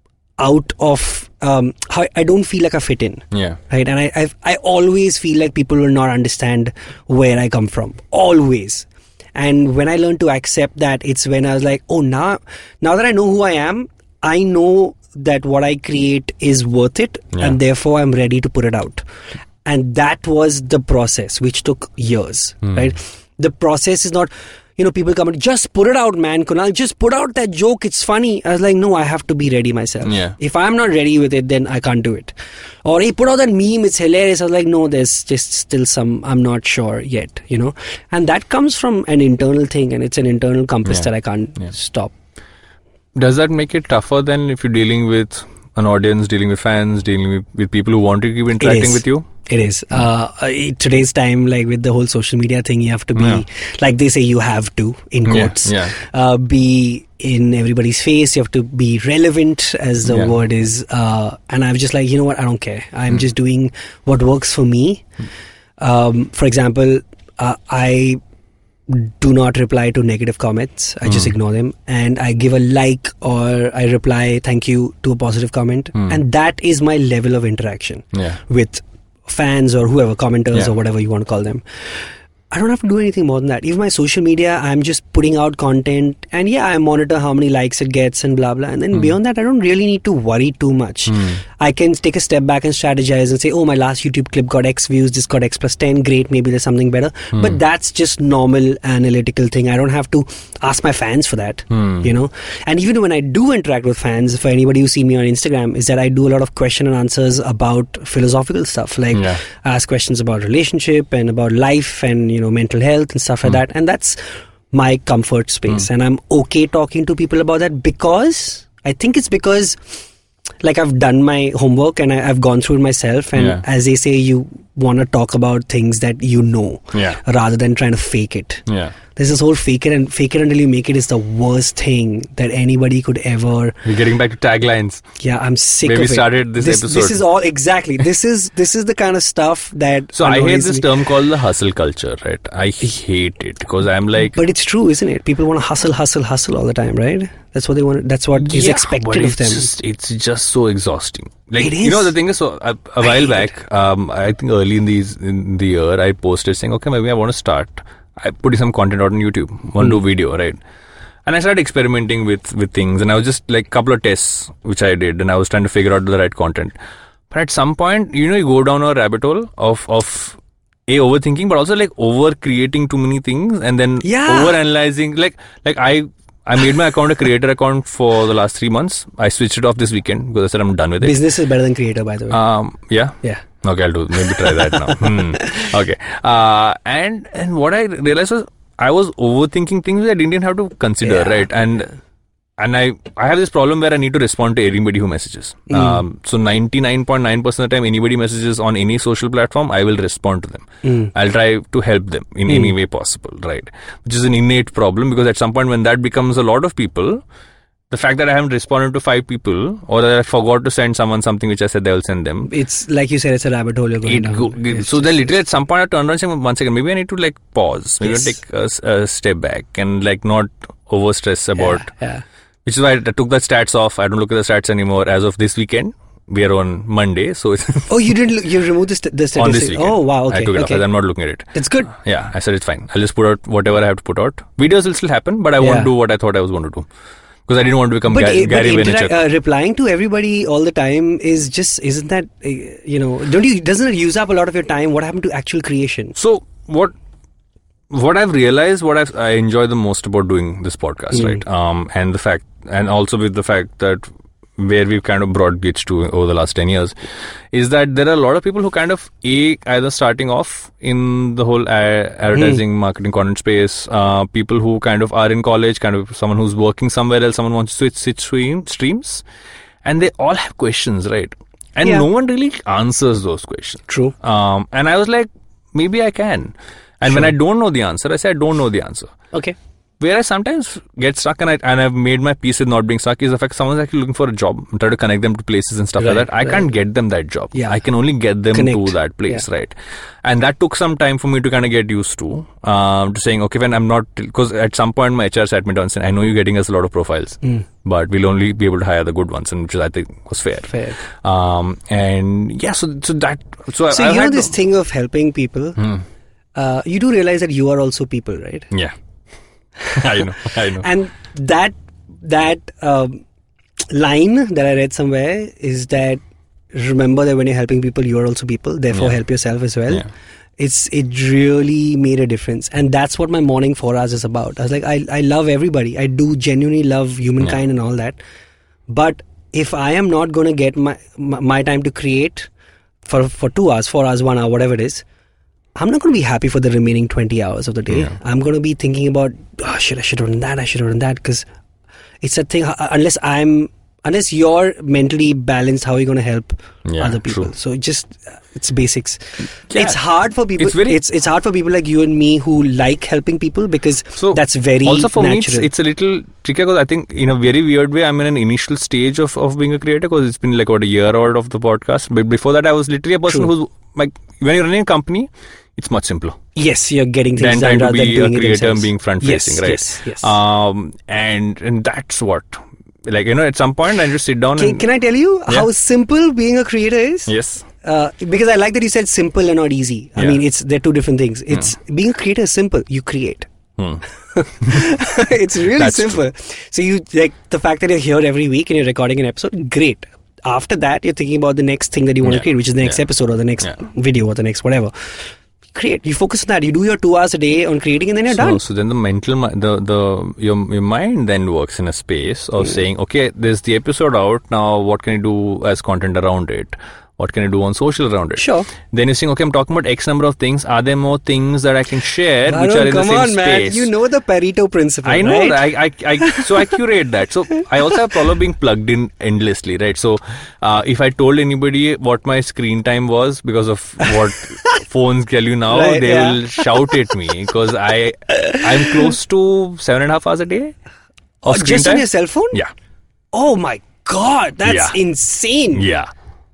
out of, um, how I don't feel like I fit in.
Yeah.
Right. And I I've, I always feel like people will not understand where I come from. Always. And when I learned to accept that, it's when I was like, oh, now, now that I know who I am, I know that what I create is worth it. Yeah. And therefore I'm ready to put it out. And that was the process, which took years. Mm. Right. The process is not... You know, people come and just put it out, man. Kunal, just put out that joke. It's funny. I was like, no, I have to be ready myself.
Yeah.
If I'm not ready with it, then I can't do it. Or, hey, put out that meme. It's hilarious. I was like, no, there's just still some, I'm not sure yet, you know. And that comes from an internal thing, and it's an internal compass yeah. that I can't yeah. stop.
Does that make it tougher then if you're dealing with an audience, dealing with fans, dealing with, with people who want to keep interacting with you?
It is. Uh, today's time, like with the whole social media thing, you have to be, yeah. like they say, you have to, in quotes,
yeah, yeah.
Uh, be in everybody's face. You have to be relevant, as the yeah. word is. Uh, and I'm just like, you know what? I don't care. I'm mm. just doing what works for me. Mm. Um, for example, uh, I do not reply to negative comments. I mm. just ignore them. And I give a like or I reply thank you to a positive comment. Mm. And that is my level of interaction
yeah.
with fans or whoever, commenters
yeah.
or whatever you want to call them. I don't have to do anything more than that. Even my social media, I'm just putting out content, and yeah, I monitor how many likes it gets and blah blah. And then mm. beyond that, I don't really need to worry too much. Mm. I can take a step back and strategize and say, oh, my last YouTube clip got X views, this got X plus ten, great, maybe there's something better. Mm. But that's just normal analytical thing. I don't have to ask my fans for that, mm. you know. And even when I do interact with fans, for anybody who's seen me on Instagram, is that I do a lot of question and answers about philosophical stuff. Like
yeah.
I ask questions about relationship and about life and, you know, mental health and stuff like mm. that. And that's my comfort space. Mm. And I'm okay talking to people about that because I think it's because like I've done my homework and I, I've gone through it myself. And
yeah.
as they say, you want to talk about things that you know
yeah.
rather than trying to fake it.
Yeah.
There's this whole fake it and fake it until you make it is the worst thing that anybody could ever.
We're getting back to taglines.
Yeah, I'm sick
Where
of
we
it.
started this,
this
episode.
This is all exactly. This is this is the kind of stuff that.
So I hate this
me.
term called the hustle culture, right? I hate it because I'm like.
But it's true, isn't it? People want to hustle, hustle, hustle all the time, right? That's what they want. That's what
yeah,
is expected
of
them.
Just, it's just so exhausting. Like
it is.
You know, the thing is, so a, a while back, it. um, I think early in these in the year, I posted saying, okay, maybe I want to start. I put some content out on YouTube, want to mm. do video, right? And I started experimenting with, with things, and I was just like a couple of tests which I did, and I was trying to figure out the right content. But at some point, you know, you go down a rabbit hole of of a overthinking, but also like over creating too many things, and then
yeah.
over analyzing. Like like I I made my account a creator account for the last three months. I switched it off this weekend because I said I'm done with it.
Business is better than creator, by the way.
Um, yeah,
yeah.
Okay, I'll do. Maybe try that now. hmm. Okay. Uh, and and what I realized was I was overthinking things that I didn't even have to consider, yeah. right? And and I I have this problem where I need to respond to anybody who messages. Mm. Um, so ninety-nine point nine percent of the time, anybody messages on any social platform, I will respond to them. Mm. I'll try to help them in mm. any way possible, right? Which is an innate problem because at some point when that becomes a lot of people. The fact that I haven't responded to five people or that I forgot to send someone something which I said they will send them.
It's like you said, it's a rabbit hole you're going down.
Go, so then literally at some point I turned around and said, one second, maybe I need to like pause. Maybe yes. take a, a step back and like not over stress about.
Yeah, yeah.
Which is why I took the stats off. I don't look at the stats anymore as of this weekend. We are on Monday, so it's
oh, you didn't look, you removed the, st- the statistic.
On this weekend.
Oh, wow, okay.
I took it
okay.
off. I'm not looking at it.
It's good.
Yeah, I said it's fine. I'll just put out whatever I have to put out. Videos will still happen, but I
yeah.
won't do what I thought I was going to do. Because I didn't want to become
but,
Ga-
uh,
Gary
but
Vaynerchuk.
Uh, replying to everybody all the time is just, isn't that, uh, you know, don't you, doesn't it use up a lot of your time? What happened to actual creation?
So, what what I've realized, what I've, I enjoy the most about doing this podcast, mm. right? Um, and the fact, and also with the fact that where we've kind of brought Gitch to over the last ten years, is that there are a lot of people who kind of a either starting off in the whole a- advertising, mm. marketing, content space, uh, people who kind of are in college, kind of someone who's working somewhere else, someone wants to switch, switch stream, streams, and they all have questions, right? And yeah. no one really answers those questions.
True.
Um, and I was like, maybe I can. And sure. when I don't know the answer, I say I don't know the answer.
Okay.
Where I sometimes get stuck, and, I, and I've made my peace with not being stuck, is the fact someone's actually looking for a job and try to connect them to places and stuff
right,
like that. I
right.
can't get them that job.
Yeah.
I can only get them
Connect.
to that place,
yeah.
right? And that took some time for me to kind of get used to, um, to saying, okay, when I'm not, because at some point my H R sat me down and said, I know you're getting us a lot of profiles, mm. but we'll only be able to hire the good ones, and which I think was fair.
Fair.
Um, and yeah, so so that, so,
so
I,
you
I
know this
to,
thing of helping people, hmm. uh, you do realize that you are also people, right?
Yeah. I know, I know.
And that that um, line that I read somewhere is that remember that when you're helping people, you are also people. Therefore, yeah. help yourself as well.
Yeah.
It's it really made a difference, and that's what my morning four hours is about. I was like, I I love everybody. I do genuinely love humankind yeah. and all that. But if I am not going to get my, my my time to create for for two hours, four hours, one hour, whatever it is, I'm not going to be happy for the remaining twenty hours of the day. Yeah. I'm going to be thinking about, oh shit, I should have done that, I should have done that. Because it's a thing, unless I'm, unless you're mentally balanced, how are you going to help
yeah,
other people?
True.
So just, it's basics. Yeah. It's hard for people,
it's, very,
it's it's hard for people like you and me who like helping people, because
so
that's very
also for
natural.
me, it's, it's a little tricky, because I think in a very weird way, I'm in an initial stage of, of being a creator, because it's been like what, a year old of the podcast. But before that, I was literally a person
True.
who's like, when you're running a company, it's much simpler.
Yes, you're getting things
than
done
trying to
rather
be
than doing
a creator
it
and being front facing,
yes,
right?
Yes, yes.
Um, and and that's what, like, you know, at some point I just sit down
can,
and...
Can I tell you yeah. how simple being a creator is?
Yes.
Uh, because I like that you said simple and not easy. I
yeah.
mean, it's they're two different things. It's mm. being a creator is simple. You create.
Hmm.
It's really
That's
simple.
True.
So you, like, the fact that you're here every week and you're recording an episode, great. After that, you're thinking about the next thing that you want
yeah.
to create, which is the next
yeah.
episode or the next
yeah.
video or the next whatever. Create. You focus on that. You do your two hours a day on creating, and then you're
so,
done.
So then the mental, the the your your mind then works in a space of mm. saying, okay, there's the episode out now. What can I do as content around it? What can I do on social around it?
Sure.
Then you're saying, okay, I'm talking about X number of things. Are there more things that I can share
Varun,
which are in
come
the same
on,
space?
Man. You know the Pareto principle,
I know
right?
that. I, I, I, so I curate that. So I also have a problem being plugged in endlessly, right? So uh, if I told anybody what my screen time was because of what phones tell you now,
right,
they
yeah.
will shout at me, because I, I'm close to seven and a half hours a day.
Oh, just
time.
on your cell phone?
Yeah.
Oh my God, that's
yeah.
insane.
Yeah.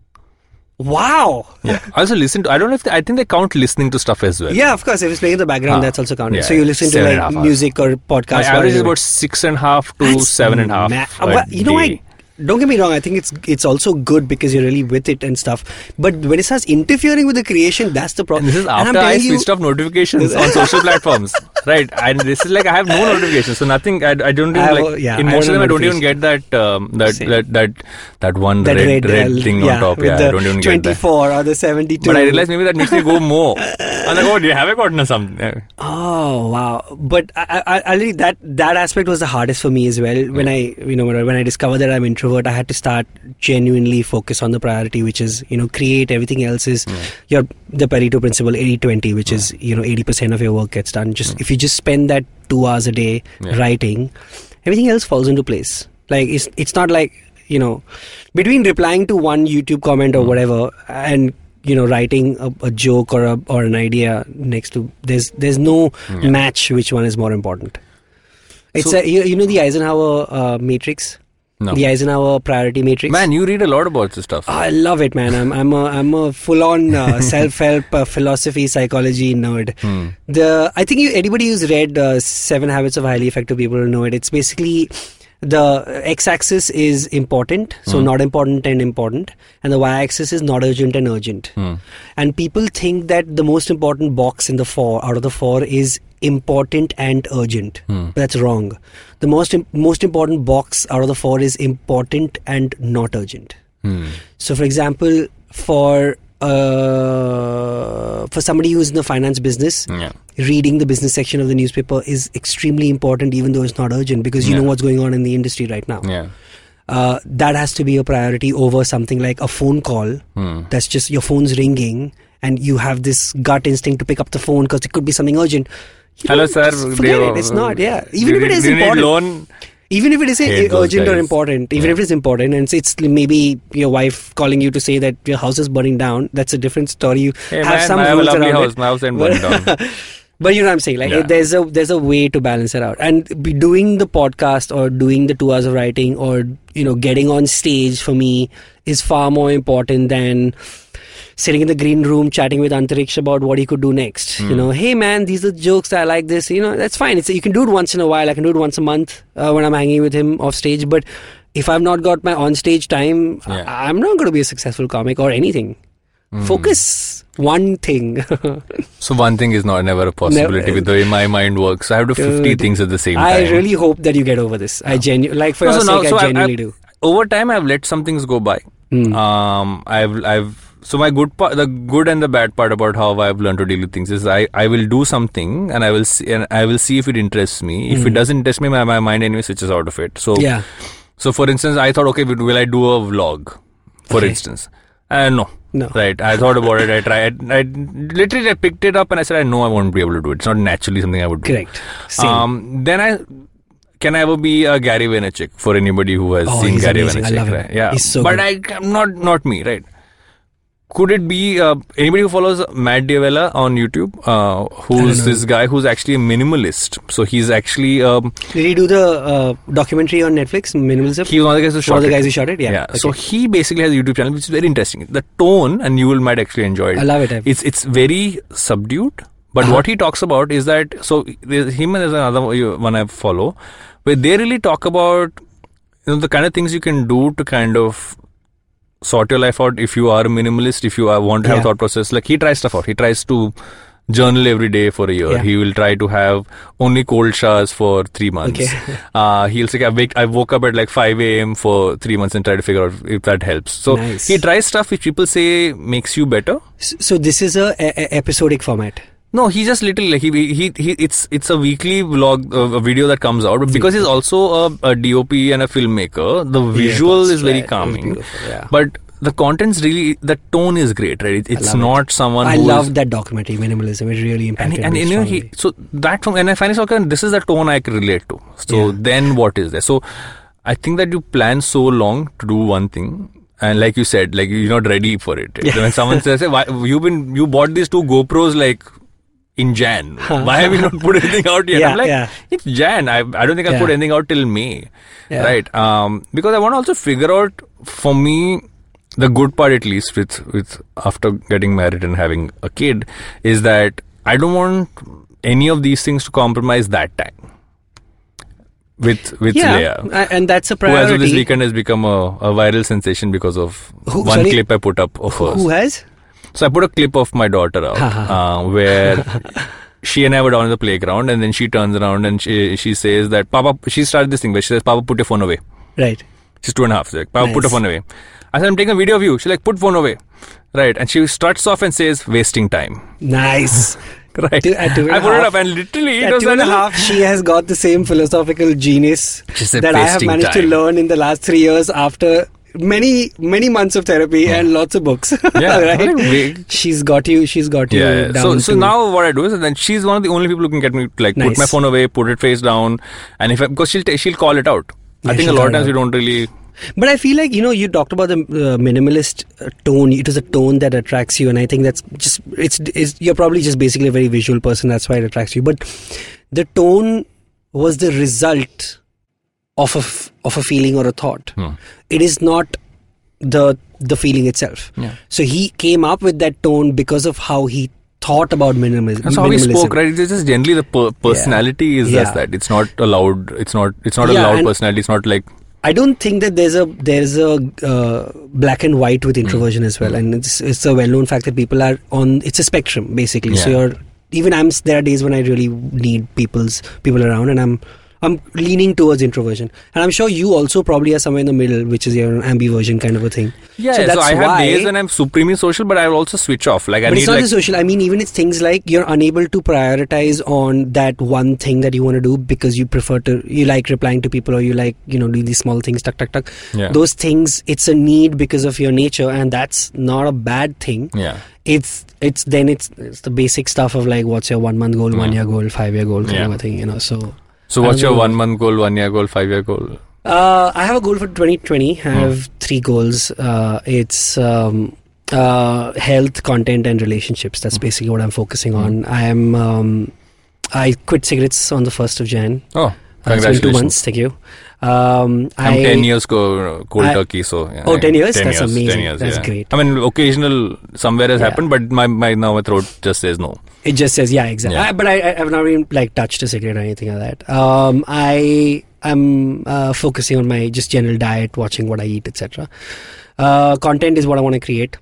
Wow.
Yeah. I also listen to, I don't know if they, I think they count listening to stuff as well.
Yeah, of course. If it's playing in the background,
huh.
that's also counted.
Yeah.
So you listen
seven
to like music or podcasts.
My average is about six and a half to
that's
seven and a half.
Ma-
a
but, you know, I, don't get me wrong, I think it's it's also good because you're really with it and stuff. But when it starts interfering with the creation, that's the problem.
And this is after I switched off notifications on social platforms. Right. And this is like, I have no notifications. So nothing, I, I don't even
I,
like,
yeah,
in most of them I don't even get that, um, that, that, that, that one
that
red, red, red
uh,
thing
yeah,
on top.
With
Yeah,
the
I don't even
twenty-four
get that.
Or the seventy-two.
But I realized maybe that makes me go more. I'm like, oh, do you have a gotten or something?
Oh, wow. But I, I, I really, that, that aspect was the hardest for me as well. When
yeah.
I, you know, when I, when I discovered that I'm introvert, I had to start genuinely focus on the priority, which is, you know, create. Everything else is yeah. your the Pareto principle, eighty twenty, which yeah. is, you know, eighty percent of your work gets done. Just yeah. if you just spend that two hours a day yeah. writing, everything else falls into place. Like it's it's not like, you know, between replying to one YouTube comment or mm. whatever and, you know, writing a, a joke or a, or an idea next to, there's there's no yeah. match which one is more important. It's
so,
a, you, you know the Eisenhower uh, matrix.
No.
The Eisenhower priority matrix.
Man, you read a lot about this stuff.
I love it, man. I'm I'm a I'm a full on uh, self help uh, philosophy psychology nerd. Hmm. The I think you, anybody who's read uh, Seven Habits of Highly Effective People will know it. It's basically the x-axis is important, so hmm. not important and important, and the y-axis is not urgent and urgent. Hmm. And people think that the most important box in the four out of the four is important and urgent. Hmm. But that's wrong. The most im- most important box out of the four is important and not urgent. Hmm. So, for example, for uh, for somebody who's in the finance business, yeah. reading the business section of the newspaper is extremely important, even though it's not urgent, because you yeah. know what's going on in the industry right now.
Yeah.
uh, that has to be a priority over something like a phone call.
Hmm.
That's just your phone's ringing and you have this gut instinct to pick up the phone because it could be something urgent. You
Hello,
know,
sir.
just forget
They-
it. It's not. Yeah. Even
Do
if it
you-
is
do you need
important.
loan?
Even if it is
Hate
uh,
those
urgent or
guys.
important, even
Yeah.
if it's important, and it's, it's maybe your wife calling you to say that your house is burning down, that's a different story. You
Hey
have
man,
some
I have a
rules
lovely
around
house.
it.
My house ain't burning down.
But you know what I'm saying? Like
Yeah.
there's a there's a way to balance it out, and be doing the podcast or doing the two hours of writing or you know getting on stage for me is far more important than sitting in the green room chatting with Antariksh about what he could do next.
Hmm.
You know, hey man, these are jokes. I like this. You know, that's fine. It's you can do it once in a while. I can do it once a month uh, when I'm hanging with him off stage. But if I've not got my on stage time,
Yeah.
I- I'm not going to be a successful comic or anything.
Hmm.
Focus one thing.
So one thing is not never a possibility
Never.
with the way my mind works. I have to do fifty
Dude,
things at the same
I
time.
really hope that you get over this. I genuinely like for
No,
your
so now-
sake.
so
I
I-
genuinely
I-
do.
Over time, I've let some things go by.
Hmm.
Um, I've, I've. So my good part, the good and the bad part about how I've learned to deal with things is I, I will do something and I will see and I will see if it interests me. If it doesn't interest me, my, my mind anyway switches out of it. So
Yeah.
So for instance, I thought, okay, will I do a vlog? For
Okay.
instance, uh, no.
No.
Right. I thought about it. I tried. I literally I picked it up and I said, I know I won't be able to do it. It's not naturally something I would do.
Correct. Same.
Um, then I can I ever be a Gary Vaynerchuk for anybody who has
Oh,
seen
he's
Gary
amazing. I
Vaynerchuk.
love him.
Right? Yeah,
He's so
but
good.
I I'm not not me, right? Could it be uh, anybody who follows Matt D'Avella on YouTube? Uh, who's
know.
this guy who's actually a minimalist? So he's actually um,
Did he do the uh, documentary on Netflix, Minimalism?
he was one of the guys who shot
One of the
it.
guys who shot it? Yeah.
Yeah.
Okay.
So he basically has a YouTube channel which is very interesting. The tone, and you will might actually enjoy it.
I love it. I've-
It's it's very subdued. But
Uh-huh.
what he talks about is that so there's him and there's another one I follow where they really talk about you know the kind of things you can do to kind of sort your life out if you are a minimalist, if you are, want to have
Yeah.
thought process. Like he tries stuff out. He tries to journal every day for a year.
Yeah.
He will try to have only cold showers for three months.
Okay.
Uh, he'll say, I, wake, I woke up at like five a.m. for three months and try to figure out if that helps. So
Nice.
he tries stuff which people say makes you better.
S- So this is a, a, a episodic format.
No, he just literally like he he, he it's it's a weekly vlog, uh, a video that comes out. But because he's also a, a D O P and a filmmaker, the visual
that's
is very
right. It was
calming.
beautiful, yeah.
But the content's really, the tone is great, right? It, it's
love it.
not someone
I
who is-
loved that documentary, Minimalism. It really
and,
impacted
and
me
you know he
strongly.
so that from and I find it okay, this is the tone I can relate to. So
Yeah.
then what is there? So I think that you plan so long to do one thing. And like you said, like you're not ready for it.
Yeah.
When someone says, hey, why, you've been, you bought these two GoPros like in Jan. Why have you not put anything out yet?
Yeah,
I'm like,
yeah.
it's Jan. I, I don't think I'll
Yeah.
put anything out till May.
Yeah.
Right. Um, because I want to also figure out, for me, the good part at least with, with after getting married and having a kid is that I don't want any of these things to compromise that time. With with
Yeah,
Leia.
a- and that's a
Who as of this
priority.
weekend has become a, a viral sensation because of
Who-
one
sorry?
clip I put up of hers.
Who has?
So I put a clip of my daughter out uh, where she and I were down in the playground, and then she turns around and she she says that Papa. She started this thing where she says, "Papa, put your phone away."
Right.
She's two and a half. She's like, "Papa, put your
Nice.
phone away." I said, "I'm taking a video of you." She's like, "Put phone away." Right, and she struts off and says, "Wasting time."
Nice.
Right.
Two- at two and
I
a
put it
half-
up, and literally it
At
was
two and a
like-
half, she has got the same philosophical genius
She said
that I have
wasting
managed to
time.
learn in the last three years after many, many months of therapy and lots of books.
Yeah,
right?
we-
She's got you. She's got you
Yeah, yeah.
down
So, so
to-
now what I do is, then she's one of the only people who can get me to like put
Nice.
my phone away, put it face down, and if I, because she'll ta- she'll call it out. I
Yeah,
think a
she'll
lot
call
of
it
times we
out.
don't really.
But I feel like, you know, you talked about the uh, minimalist uh, tone. It is a tone that attracts you, and I think that's just it's, it's you're probably just basically a very visual person. That's why it attracts you. But the tone was the result of a f- of a feeling or a thought.
Hmm.
It is not the the feeling itself.
Yeah.
So he came up with that tone because of how he thought about minimalism.
That's how he
minimalism.
spoke, right? It's just generally the per- personality is
Yeah.
just that. It's not a loud. It's not. It's not a
Yeah,
loud
and-
personality. It's not like.
I don't think that there's a there's a uh, black and white with introversion as well, and it's it's a well known fact that people are on. It's a spectrum basically. So
Yeah.
you're even I'm. There are days when I really need people's people around, and I'm I'm leaning towards introversion, and I'm sure you also probably are somewhere in the middle, which is your ambiversion kind of a thing.
Yeah,
so,
so,
that's
I have
why,
days when I'm supremely social, but I will also switch off. Like I
but
need
it's not
like
the social. I mean, even it's things like you're unable to prioritize on that one thing that you want to do because you prefer to, you like replying to people, or you like, you know, doing these small things, tuck, tuck, tuck.
yeah.
Those things, it's a need because of your nature, and that's not a bad thing.
Yeah.
It's it's then it's it's the basic stuff of like, what's your one month goal,
Yeah.
one year goal, five year goal kind
Yeah.
of a thing, you know. So
So
I
what's
don't
your
know.
one month goal, one year goal, five year goal?
Uh, I have a goal for twenty twenty. I have three goals. Uh, it's um, uh, health, content, and relationships. That's basically what I'm focusing on. I am. Um, I quit cigarettes on the first of Jan.
Oh,
Uh, it's been
congratulations!
two months. Thank you. Um,
I'm
I,
ten years co- cold
I-
turkey, so yeah,
Oh, ten years?
ten
That's
years,
amazing.
ten years,
That's
yeah.
great.
I mean, occasional somewhere has
Yeah.
happened, but my, my now my throat just says no.
It just says, yeah, exactly.
Yeah.
I, but I, I, I've not even like touched a cigarette or anything like that. Um, I am uh, focusing on my just general diet, watching what I eat, et cetera. Uh, content is what I want to create.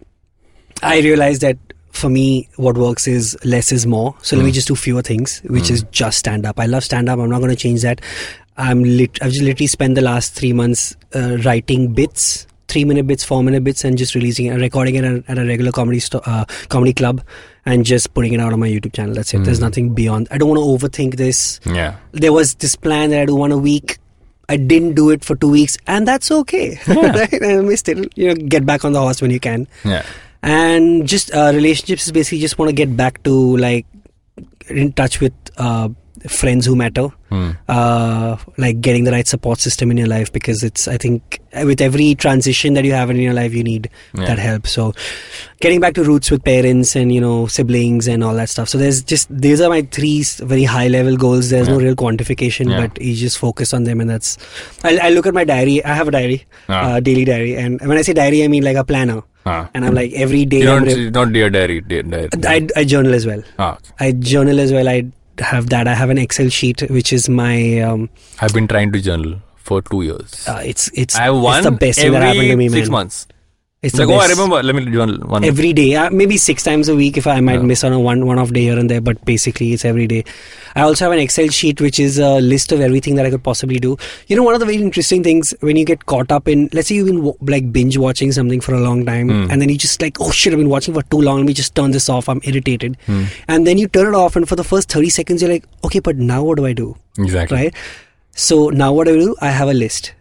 I realize that for me, what works is less is more. So let me just do fewer things, which
Mm.
is just stand up. I love stand up. I'm not going to change that. I'm lit- I've just literally spent the last three months uh, writing bits, three minute bits, four minute bits, and just releasing it, recording it at, at a regular comedy sto- uh, comedy club, and just putting it out on my YouTube channel. That's it. There's
Mm.
nothing beyond. I don't want to overthink this.
Yeah.
There was this plan that I do one a week. I didn't do it for two weeks, and that's okay.
Yeah.
Right? I may still, you know, get back on the horse when you can.
Yeah.
And just uh, relationships is basically just want to get back to like in touch with uh, friends who matter.
Hmm.
Uh, like getting the right support system in your life, because it's, I think with every transition that you have in your life, you need
Yeah.
that help. So getting back to roots with parents and, you know, siblings and all that stuff. So there's just, these are my three s- very high level goals. There's no
Yeah.
real quantification,
Yeah.
but you just focus on them, and that's, I, I look at my diary. I have a diary,
Ah.
uh, daily diary. And when I say diary, I mean like a planner.
Ah.
And I'm like every day
You
I'm
don't,
re-
not dear diary, dear diary.
I, I journal as well.
Ah.
I journal as well. I have that. I have an Excel sheet which is my. Um,
I've been trying to journal for two years.
uh, it's it's
I have one
it's the best thing
every
that happened to me,
six
man.
months.
It's
Like,
the
oh, I
best.
remember. Let me journal one.
Every day, uh, maybe six times a week if I might
Yeah.
miss on a one one off day here and there, but basically it's every day. I also have an Excel sheet which is a list of everything that I could possibly do. You know, one of the very interesting things when you get caught up in, let's say you've been w- like binge watching something for a long time,
Mm.
and then you just like, oh shit, I've been watching for too long. Let me just turn this off. I'm irritated,
Hmm.
and then you turn it off, and for the first thirty seconds you're like, okay, but now what do I do?
Exactly.
Right? So now what do I do? I have a list.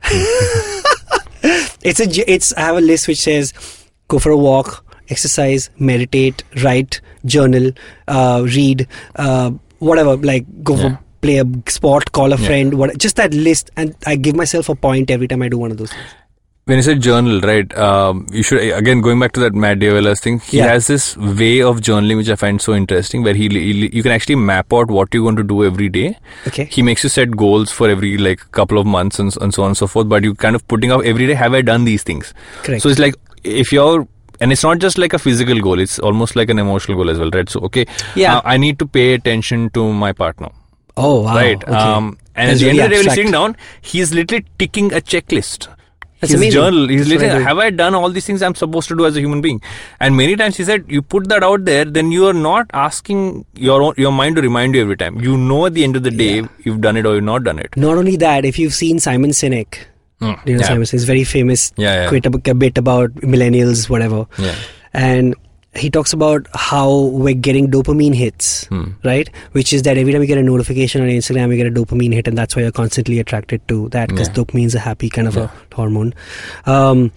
it's a j- it's I have a list which says go for a walk, exercise, meditate, write, journal, uh, read, uh, whatever. Like go
Yeah.
for play a sport, call a
Yeah.
friend. What just that list, and I give myself a point every time I do one of those things.
When you said journal, right? Um, you should again going back to that Matt D'Avella's thing. He
Yeah.
has this way of journaling which I find so interesting, where he, he you can actually map out what you're going to do every day.
Okay.
He makes you set goals for every like couple of months and, and so on and so forth. But you kind of putting up every day. Have I done these things?
Correct.
So it's like if you're. And it's not just like a physical goal, it's almost like an emotional goal as well, right? So, okay,
Yeah.
uh, I need to pay attention to my partner,
Oh wow.
right?
Okay.
Um, and
That's
at the end
really
of the day, when he's
abstract.
sitting down, he's literally ticking a checklist.
That's
His
amazing.
journal, he's
That's what I
literally,
do.
have I done all these things I'm supposed to do as a human being? And many times he said, you put that out there, then you are not asking your own, your mind to remind you every time. You know at the end of the day,
Yeah.
you've done it or you've not done it.
Not only that, if you've seen Simon Sinek,
Mm.
you know
Yeah.
Simon Sinek is very famous.
Yeah, yeah.
Quite a, a bit about millennials, whatever.
Yeah.
And he talks about how we're getting dopamine hits,
Hmm.
right? Which is that every time you get a notification on Instagram, you get a dopamine hit, and that's why you're constantly attracted to that, because
Yeah.
dopamine is a happy kind of
Yeah.
a hormone. Um,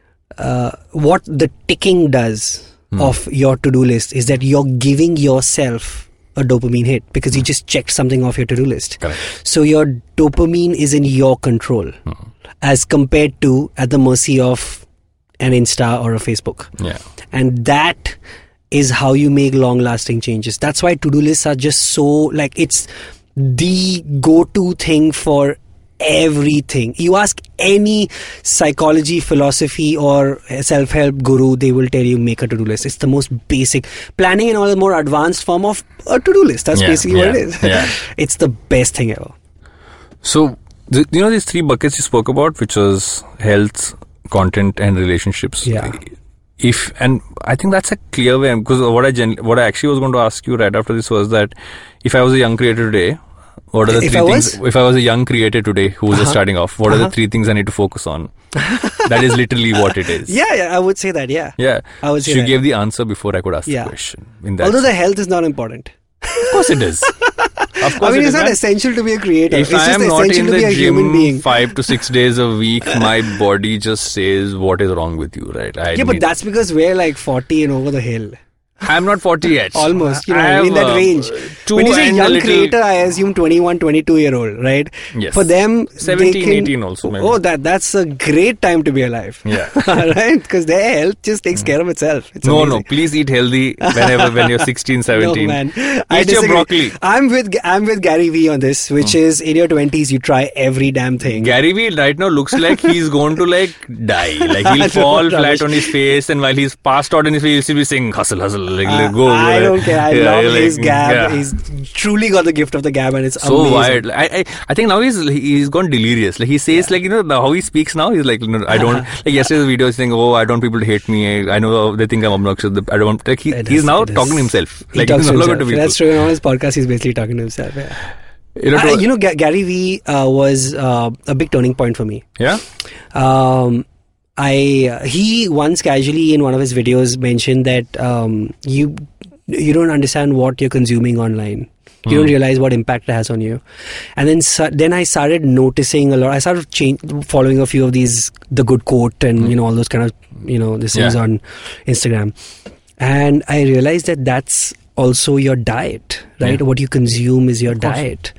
uh, what the ticking does
Hmm.
of your to-do list is that you're giving yourself a dopamine hit because you just checked something off your to-do list.
Correct.
So your dopamine is in your control,
Hmm.
as compared to at the mercy of an Insta or a Facebook.
Yeah.
And that is how you make long lasting changes. That's why to-do lists are just so, like, it's the go-to thing for everything. You ask any psychology, philosophy or self-help guru, they will tell you make a to-do list. It's the most basic. Planning and all the more advanced form of a to-do list. That's
Yeah,
basically what it
yeah,
is.
yeah.
It's the best thing ever.
So, th- you know, these three buckets you spoke about, which was health, content, and relationships.
Yeah.
If and I think that's a clear way, because what I gen- what I actually was going to ask you right after this was that if I was a young creator today, What are the
If
three
I
things?
was?
If I was a young creator today who was just
Uh-huh.
starting off, what are
Uh-huh.
the three things I need to focus on? That is literally what it is.
Yeah, yeah, I would say that. Yeah.
Yeah.
I would say
So you
that.
gave the answer before I could ask
Yeah.
the question. In that
Although the
sense.
health is not important.
Of course it is. Of course
I mean,
it
it's
is,
not
man.
essential to be a creator.
If
it's
I
just
am not
essential
in
to be
the
a human
gym
being.
five to six days a week, my body just says, "What is wrong with you?" Right? I
Yeah, but
need-
that's because we're like forty and over the hill.
I'm not forty yet.
Almost, you know,
I have,
in that
uh,
range.
Two
When you say
and a
young
little-
creator, I assume twenty-one, twenty-two year old, right?
Yes.
For them,
seventeen,
they can,
eighteen also maybe.
Oh, that that's a great time to be alive.
Yeah.
Right? Because their health just takes care of itself. It's
No,
amazing.
no. Please eat healthy whenever when you're sixteen, seventeen.
No, man.
Eat
I
your
disagree.
broccoli.
I'm with I'm with Gary Vee on this, which is in your twenties you try every damn thing.
Gary Vee right now looks like he's going to like die. Like he'll
No,
fall flat
rubbish.
on his face, and while he's passed out on his face, he'll be saying hustle, hustle, like
Uh,
go.
I
go.
don't care. I
Yeah,
love
like,
his gab.
yeah.
He's truly got the gift of the gab, and it's
So
amazing.
wired. I, I I think now he's he's gone delirious. Like he says, like you know the- how he speaks now. He's like, you know, I don't like yesterday's video is saying, oh, I don't want people to hate me. I, I know they think I'm obnoxious. I don't want. Like he,
It
he's
is,
now
it is.
talking to himself.
He
Like
talks
he's
to
no longer
himself.
to people.
That's true. And on his podcast, he's basically talking to himself. Yeah.
You know,
Uh,
to-
you know, Ga- Gary Vee uh, was uh, a big turning point for me.
yeah.
Um, I uh, he once casually in one of his videos mentioned that um, you you don't understand what you're consuming online. You don't realize what impact it has on you. And then su- then I started noticing a lot. I started change, following a few of these The Good Quote and you know all those kind of you know these things
Yeah.
on Instagram. And I realized that that's also your diet, right?
Yeah.
What you consume is your
Of course.
diet.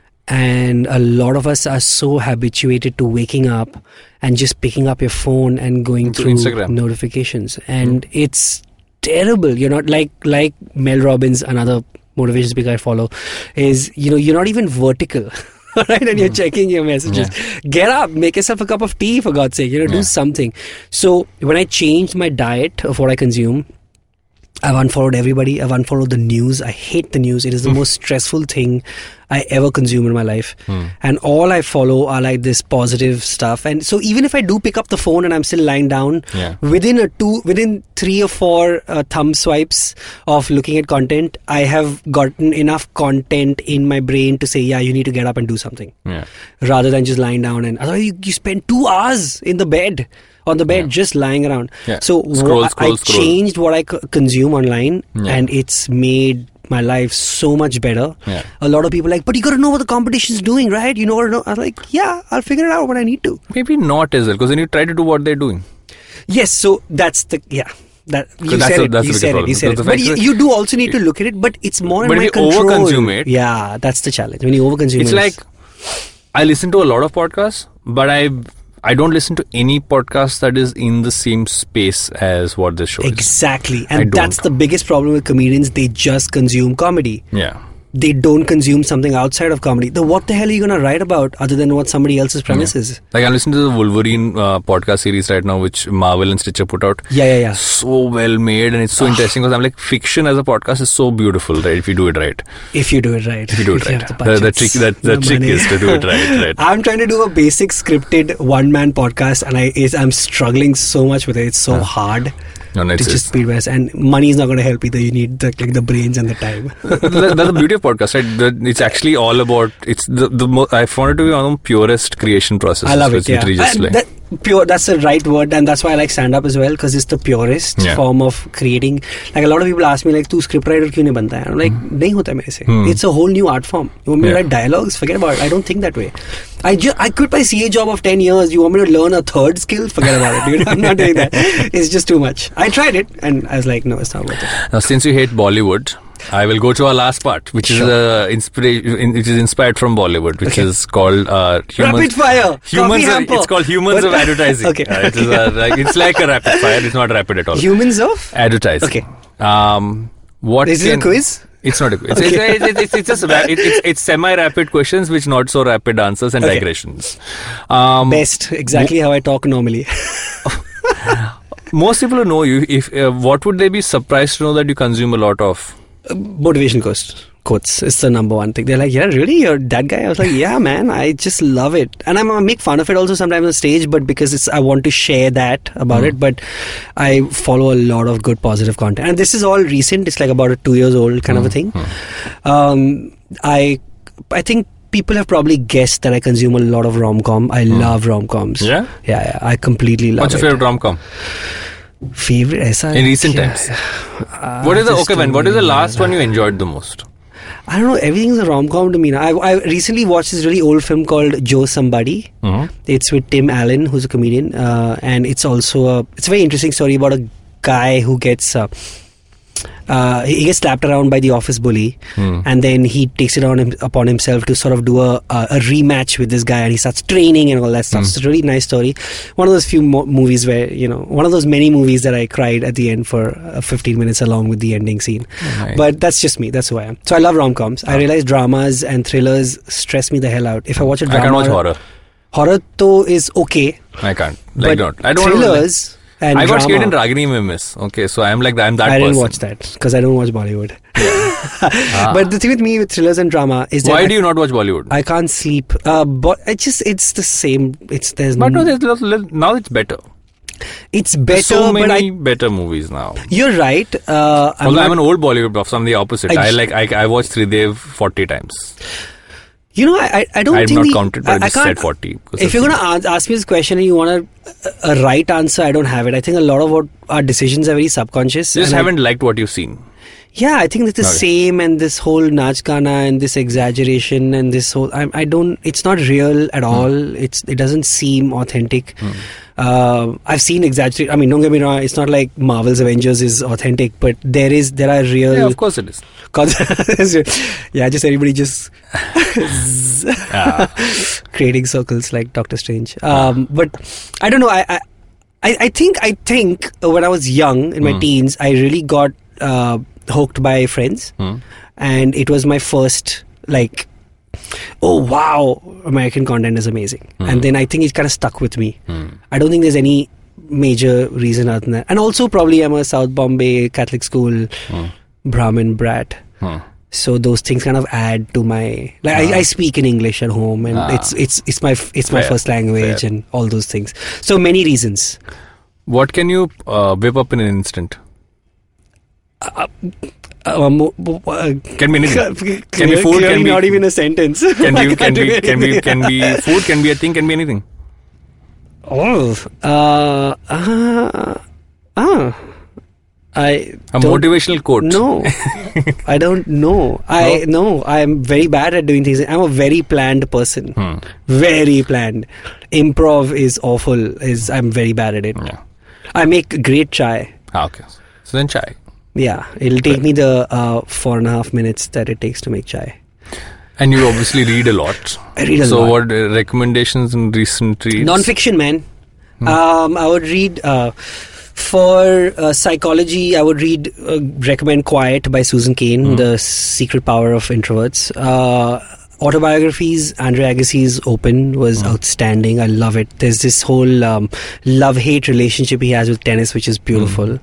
And a lot of us are so habituated to waking up and just picking up your phone and going
Through
through
Instagram.
notifications. And it's terrible. You're not like like Mel Robbins, another motivation speaker I follow, is you know you're not even vertical. Right, and you're checking your messages. Get up, make yourself a cup of tea for God's sake. You know, do
Yeah.
something. So when I changed my diet of what I consume, I've unfollowed everybody. I've unfollowed the news. I hate the news. It is the most stressful thing I ever consume in my life. And all I follow are like this positive stuff. And so even if I do pick up the phone and I'm still lying down,
Yeah.
within a two, within three or four uh, thumb swipes of looking at content, I have gotten enough content in my brain to say, yeah, you need to get up and do something,
Yeah.
rather than just lying down. And otherwise, you, you spend two hours in the bed. On the bed,
Yeah.
just lying around.
Yeah.
So
Scroll,
wha-
scroll,
I
scroll.
changed what I c- consume online,
Yeah.
and it's made my life so much better.
Yeah.
A lot of people are like, but you got to know what the competition's doing, right? You know what? I was like, yeah, I'll figure it out when I need to.
Maybe not as well, because then you try to do what they're doing.
Yes, so that's the yeah. That you
that's
said
the-
it.
that's
You
the
said it.
problem.
You said it.
Because the
But
fact
you,
that-
you do also need to look at it. But it's more in
But
my
if you
control.
overconsume it-
Yeah, that's the challenge. When you overconsume,
It's
it,
like I listen to a lot of podcasts, but I I don't listen to any podcast that is in the same space as what this show is.
exactly,
I
and that's
don't.
the biggest problem with comedians. They just consume comedy.
Yeah.
They don't consume something outside of comedy. Then what the hell are you going to write about other than what somebody else's premise is?
Like I'm listening to the Wolverine uh, podcast series right now, which Marvel and Stitcher put out.
Yeah, yeah, yeah.
So well made, and it's so interesting because I'm like, fiction as a podcast is so beautiful, right? If you do it right.
If you do it right.
If you do it right.
have the
The, the
budgets,
trick, that, the
the
trick
money.
is to do it right, right?
I'm trying to do a basic scripted one man podcast, and I is I'm struggling so much with it. It's so hard
No, no,
to
it's,
just
it's,
speed west, and money is not going to help either. You need the like the brains and the time.
that- that's the beauty of podcast, right? The, it's actually all about it's the the mo- I found it to be one of the purest creation processes.
I love
It's
it. Yeah,
literally just
And
like,
that, pure. That's the right word, and that's why I like stand up as well, because it's the purest
Yeah.
form of creating. Like a lot of people ask me, like, "Tu script writer kyun nahi banta hai?" I'm like, "Nahi hota mere se."
Hmm.
It's a whole new art form. You want me to
Yeah.
write dialogues? Forget about it. I don't think that way. I ju- I quit my C A job of ten years. You want me to learn a third skill? Forget about it, dude. I'm not doing that. It's just too much. I tried it, and I was like, no, it's not worth it.
now, since you hate Bollywood, I will go to our last part, which
Sure.
is uh, inspira- in, which is inspired from Bollywood, which
Okay.
is called uh, humans.
Rapid fire.
Humans.
Coffee
Of,
hamper.
it's called humans
What-
of advertising.
Okay.
Uh, it is, uh, like, it's like a rapid fire. It's not rapid at all.
Humans of?
Advertising.
Okay.
Um, what
Is it a
can-
quiz?
It's not a quiz.
Okay.
It's, it's, it's, it's just ra- it, it's, it's semi-rapid questions, which not so rapid answers and
Okay.
digressions. Um,
Best. Exactly how I talk normally.
most people who know you, if uh, what would they be surprised to know that you consume a lot of?
Motivation quotes. Quotes. It's the number one thing. They're like, yeah, really? You're that guy? I was like, yeah, man. I just love it. And I'm, I make fun of it also sometimes on stage, but because it's, I want to share that about
Mm.
it. But I follow a lot of good positive content. And this is all recent. It's like about a two years old kind of a thing. Um, I I think people have probably guessed that I consume a lot of rom-com. I
Hmm.
love rom-coms.
Yeah?
Yeah, yeah. I completely love
What's your
it.
favorite rom-com?
Favorite? Aisa,
In recent
yeah.
times.
Uh,
What is the,
just
okay, man,
don't
what is the
really
last
know.
one you enjoyed the most?
I don't know. Everything's a rom-com to me now. I, I recently watched this really old film called Joe Somebody.
Mm-hmm.
It's with Tim Allen, who's a comedian, uh, and it's also a it's a very interesting story about a guy who gets uh, uh, he gets slapped around by the office bully,
Hmm.
and then he takes it on him, upon himself to sort of do a, a a rematch with this guy, and he starts training and all that stuff.
Hmm.
It's a really nice story. One of those few mo- movies where you know, one of those many movies that I cried at the end for uh, fifteen minutes along with the ending scene.
Nice.
But that's just me. That's who I am. So I love rom-coms. I realize dramas and thrillers stress me the hell out. If I watch a
I
drama,
can't watch horror.
horror though is okay.
I can't. Like,
but
don't. I don't want to.
thrillers and
I got
drama,
scared in Ragini Mein Miss. Okay, so I'm like that. I'm that
I
person.
didn't watch that because I don't watch Bollywood. But the thing with me with thrillers and drama is that
Why
I,
do you not watch Bollywood?
I can't sleep. Uh, but it just it's the same. It's there's
but no,
n-
there's lots- little- now it's better.
it's
There's
better.
so
but
many
I,
better movies now.
you're right. Uh, I'm
Although
not-
I'm an old Bollywood buff, so I'm the opposite.
I
I,
j-
like I, I watched Tridev forty times.
You know, I I, I don't
I have
think
not
the-
counted, but I,
I,
just
can't,
said forty. because
If
of
you're
the-
going to ask me this question and you want a, a right answer, I don't have it. I think a lot of what our decisions are very subconscious.
you just
and I-
haven't liked what you've seen.
yeah, I think it's the
Okay.
same, and this whole Nach Gana and this exaggeration and this whole. I, I don't. It's not real at all. It's it doesn't seem authentic. Uh, I've seen exaggerate. I mean, don't get me wrong. It's not like Marvel's Avengers is authentic, but there is there are real.
Yeah, of course it is.
yeah, just everybody just
Ah.
creating circles like Doctor Strange. Um, but I don't know. I, I I I think I think when I was young in my
Hmm.
teens, I really got uh, hooked by Friends,
Hmm.
and it was my first like. Oh wow! American content is amazing,
Hmm.
and then I think it kind of stuck with me.
Hmm.
I don't think there's any major reason other than that, and also probably I'm a South Bombay Catholic school
Hmm.
Brahmin brat.
Hmm.
So those things kind of add to my like
Ah.
I, I speak in English at home, and
Ah.
it's it's it's my it's my
Fair,
first language
fair.
and all those things. So many reasons.
What can you uh, whip up in an instant?
Um, uh,
Can be anything.
clear-
Can be food,
clearly
can be-
not even a sentence.
Can
I
be can
can't do
be can be
anything.
can be food, can be a thing, can be anything.
Oh, uh, uh, uh, I
A
don't-
motivational quote.
No, I don't know. I no, I'm very bad at doing things. I'm a very planned person.
Hmm.
Very planned. Improv is awful. Is I'm very bad at it.
Yeah.
I make great chai.
Ah, okay. So then chai.
Yeah, it'll take me the uh, four and a half minutes that it takes to make chai.
And you obviously read a lot.
I read a
so
lot.
what uh, recommendations in recent reads?
Non-fiction, man.
Hmm.
Um, I would read uh, for uh, psychology. I would read uh, recommend Quiet by Susan Cain,
Hmm.
The Secret Power of Introverts. Uh, autobiographies, Andre Agassi's Open was
Hmm.
outstanding. I love it. There's this whole um, love-hate relationship he has with tennis, which is beautiful.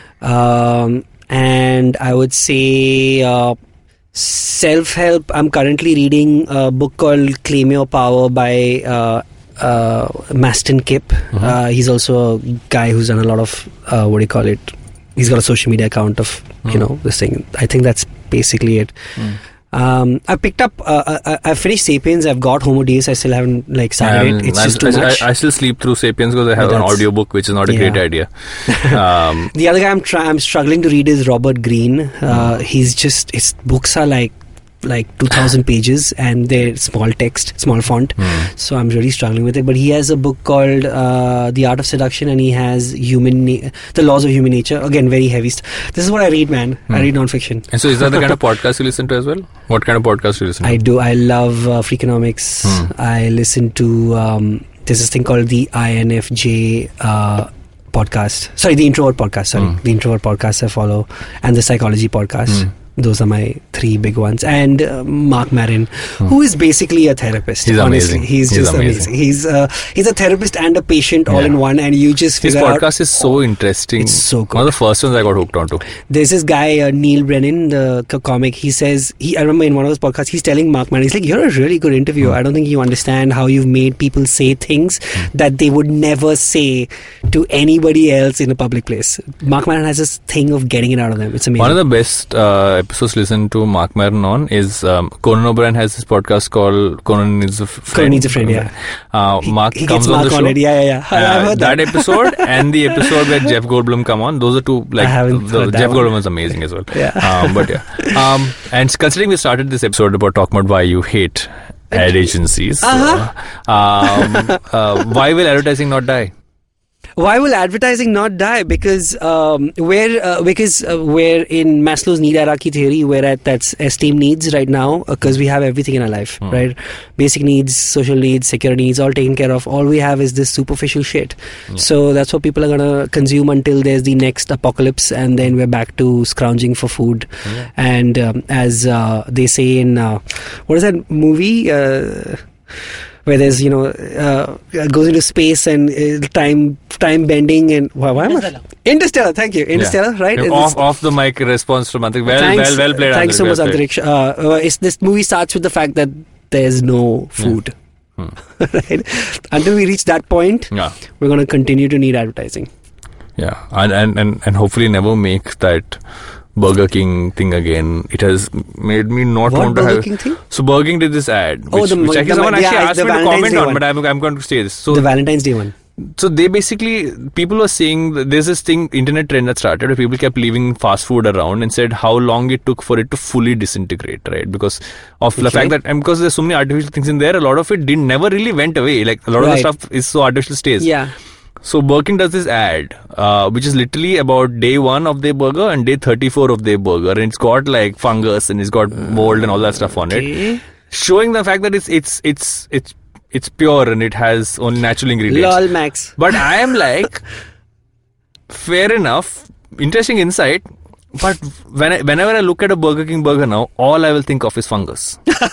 Um, and I would say uh, self-help. I'm currently reading a book called Claim Your Power by uh, uh, Maston Kipp.
Mhm.
Uh, he's also a guy who's done a lot of uh, what do you call it? He's got a social media account of you
Mhm.
know this thing. I think that's basically it.
Mm.
Um, I picked up. Uh, I, I finished 'Sapiens. I've got Homo Deus. I still haven't like started
Um,
it. It's
I,
just too
I,
much.
I, I still sleep through Sapiens because I have
But
an
that's-
audiobook, which is not a great
Yeah.
idea. Um,
The other guy I'm try- I'm struggling to read is Robert Greene. Uh,
Mm.
He's just his books are like like two thousand pages and they're small text, small font.
hmm.
So I'm really struggling with it. But he has a book called uh, The Art of Seduction, and he has human na- the laws of human nature. Again, very heavy. St- this is what I read, man. I
Hmm.
read nonfiction.
And so is that the kind of podcast you listen to as well? What kind of podcast do you listen to?
I do. I love uh, Freakonomics.
Hmm.
I listen to um, there's this thing called the I N F J uh, podcast. Sorry, the Introvert podcast. Sorry,
Hmm.
the Introvert podcast I follow, and the Psychology podcast.
Hmm.
Those are my three big ones. And uh, Mark Maron,
Hmm.
who is basically a therapist.
He's
honestly.
amazing.
He's
He's
just
amazing.
amazing. He's uh, he's a therapist and a patient all
Yeah.
in one. And you just
His
figure out.
podcast is so interesting.
It's so
One of the first ones I got hooked onto.
There's this guy, uh, Neil Brennan, the c- comic. He says, he. I remember in one of those podcasts, he's telling Mark Maron, he's like, "You're a really good interviewer.
Hmm.
I don't think you understand how you've made people say things that they would never say to anybody else in a public place." Mark Maron has this thing of getting it out of them. It's amazing.
One of the best uh, episodes to listen to Mark Maron on is um, Conan O'Brien has this podcast called Conan Needs a Friend.
Conan Needs a Friend, yeah.
Uh, Mark
he, he
comes
gets
on
Mark
the show.
On it. Yeah, yeah, yeah. I,
Uh,
I've heard
that.
that.
episode and the episode where Jeff Goldblum come on. Those are two, like,
I haven't
the,
heard that
Jeff
one.
Goldblum is amazing as well.
Yeah.
Um, but yeah. Um, and considering we started this episode about talking about why you hate ad agencies,
Uh-huh.
uh, um, uh, why will advertising not die?
Why will advertising not die? Because um, where uh, because uh, we're in Maslow's need hierarchy theory, we're at that's esteem needs right now because we have everything in our life,
Hmm.
right? Basic needs, social needs, security needs, all taken care of. All we have is this superficial shit.
Yeah.
So that's what people are gonna consume until there's the next apocalypse, and then we're back to scrounging for food.
Yeah.
And um, as uh, they say in uh, what is that movie? Uh, where there's, you know, uh, goes into space and uh, time time bending and why, why am I? Interstellar. Thank you, Interstellar.
Yeah.
Right?
Yeah, off, off the mic response from Antrik. Well,
Thanks,
well, well played.
Thanks so
Antrik,
much,
well played.
Antariksh. Uh, uh, it's, this movie starts with the fact that there's no food.
Hmm.
Right? Until we reach that point,
Yeah,
we're going to continue to need advertising.
yeah, and, and and and hopefully never make that Burger King thing again. It has made me not
What
want to
Burger
have.
King thing?
So Burger King did this ad,
Oh,
which,
the-
which
the-
actually someone
yeah,
actually
it's
asked
the
me to
Valentine's
comment
Day
on,
one.
but I'm I'm going to say this. So
The Valentine's Day one.
So they basically, people were saying that there's this thing, internet trend that started where people kept leaving fast food around and said how long it took for it to fully disintegrate, right? Because of the
Okay.
fact that, and because there's so many artificial things in there, a lot of it didn't never really went away. Like a lot
Right.
of the stuff is so artificial stays.
Yeah.
So Burger King does this ad, uh, which is literally about day one of their burger and day thirty-four of their burger, and it's got like fungus and it's got mold and all that stuff on it,
Okay.
showing the fact that it's it's it's it's it's pure and it has only natural ingredients.
Lol, Max.
But I am like, fair enough, interesting insight. But when I, whenever I look at a Burger King burger now, all I will think of is fungus.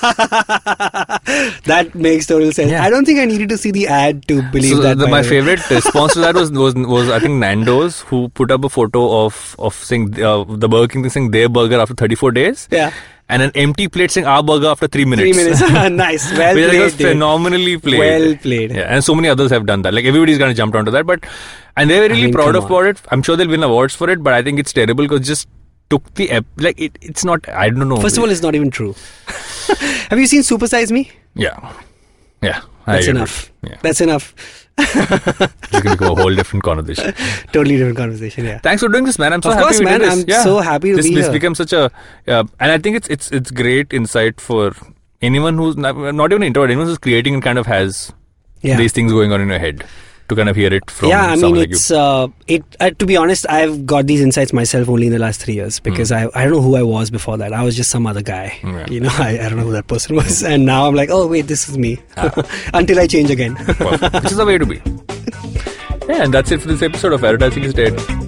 That makes total sense.
Yeah.
I don't think I needed to see the ad to believe
So
that.
the,
by
my
the way.
favorite response to that was, was was I think Nando's, who put up a photo of of saying uh, the Burger King thing saying their burger after thirty-four days,
Yeah.
and an empty plate saying our burger after three minutes.
Three minutes. Nice. Well
Which I think
played.
was
dude.
phenomenally played.
Well played.
Yeah, and so many others have done that. Like everybody's gonna jump onto that, but and they're really
I mean,
proud
come
of
on.
about it. I'm sure they'll win awards for it, but I think it's terrible because just took the ep- like it. It's not. I don't know.
First of all, it's not even true. Have you seen Super Size Me?
yeah, yeah. I
That's
agree.
enough.
Yeah,
That's enough.
it's gonna go a whole different conversation.
Totally different conversation. Yeah.
Thanks for doing this, man. I'm so
Of
happy
course,
we
man.
did this.
I'm
yeah.
so happy to
this,
be
this
here.
becomes such a, uh, and I think it's it's it's great insight for anyone who's not, not even an introvert, anyone who's creating and kind of has
Yeah.
these things going on in your head to kind of hear it from
Yeah, I mean,
someone like
it's uh, it. Uh, to be honest, I've got these insights myself only in the last three years because I I don't know who I was before that. I was just some other guy.
Yeah.
You know, I, I don't know who that person was, and now I'm like, oh wait, this is me.
Ah.
Until I change again.
Perfect. Which is the way to be. Yeah, and that's it for this episode of Advertising is Dead.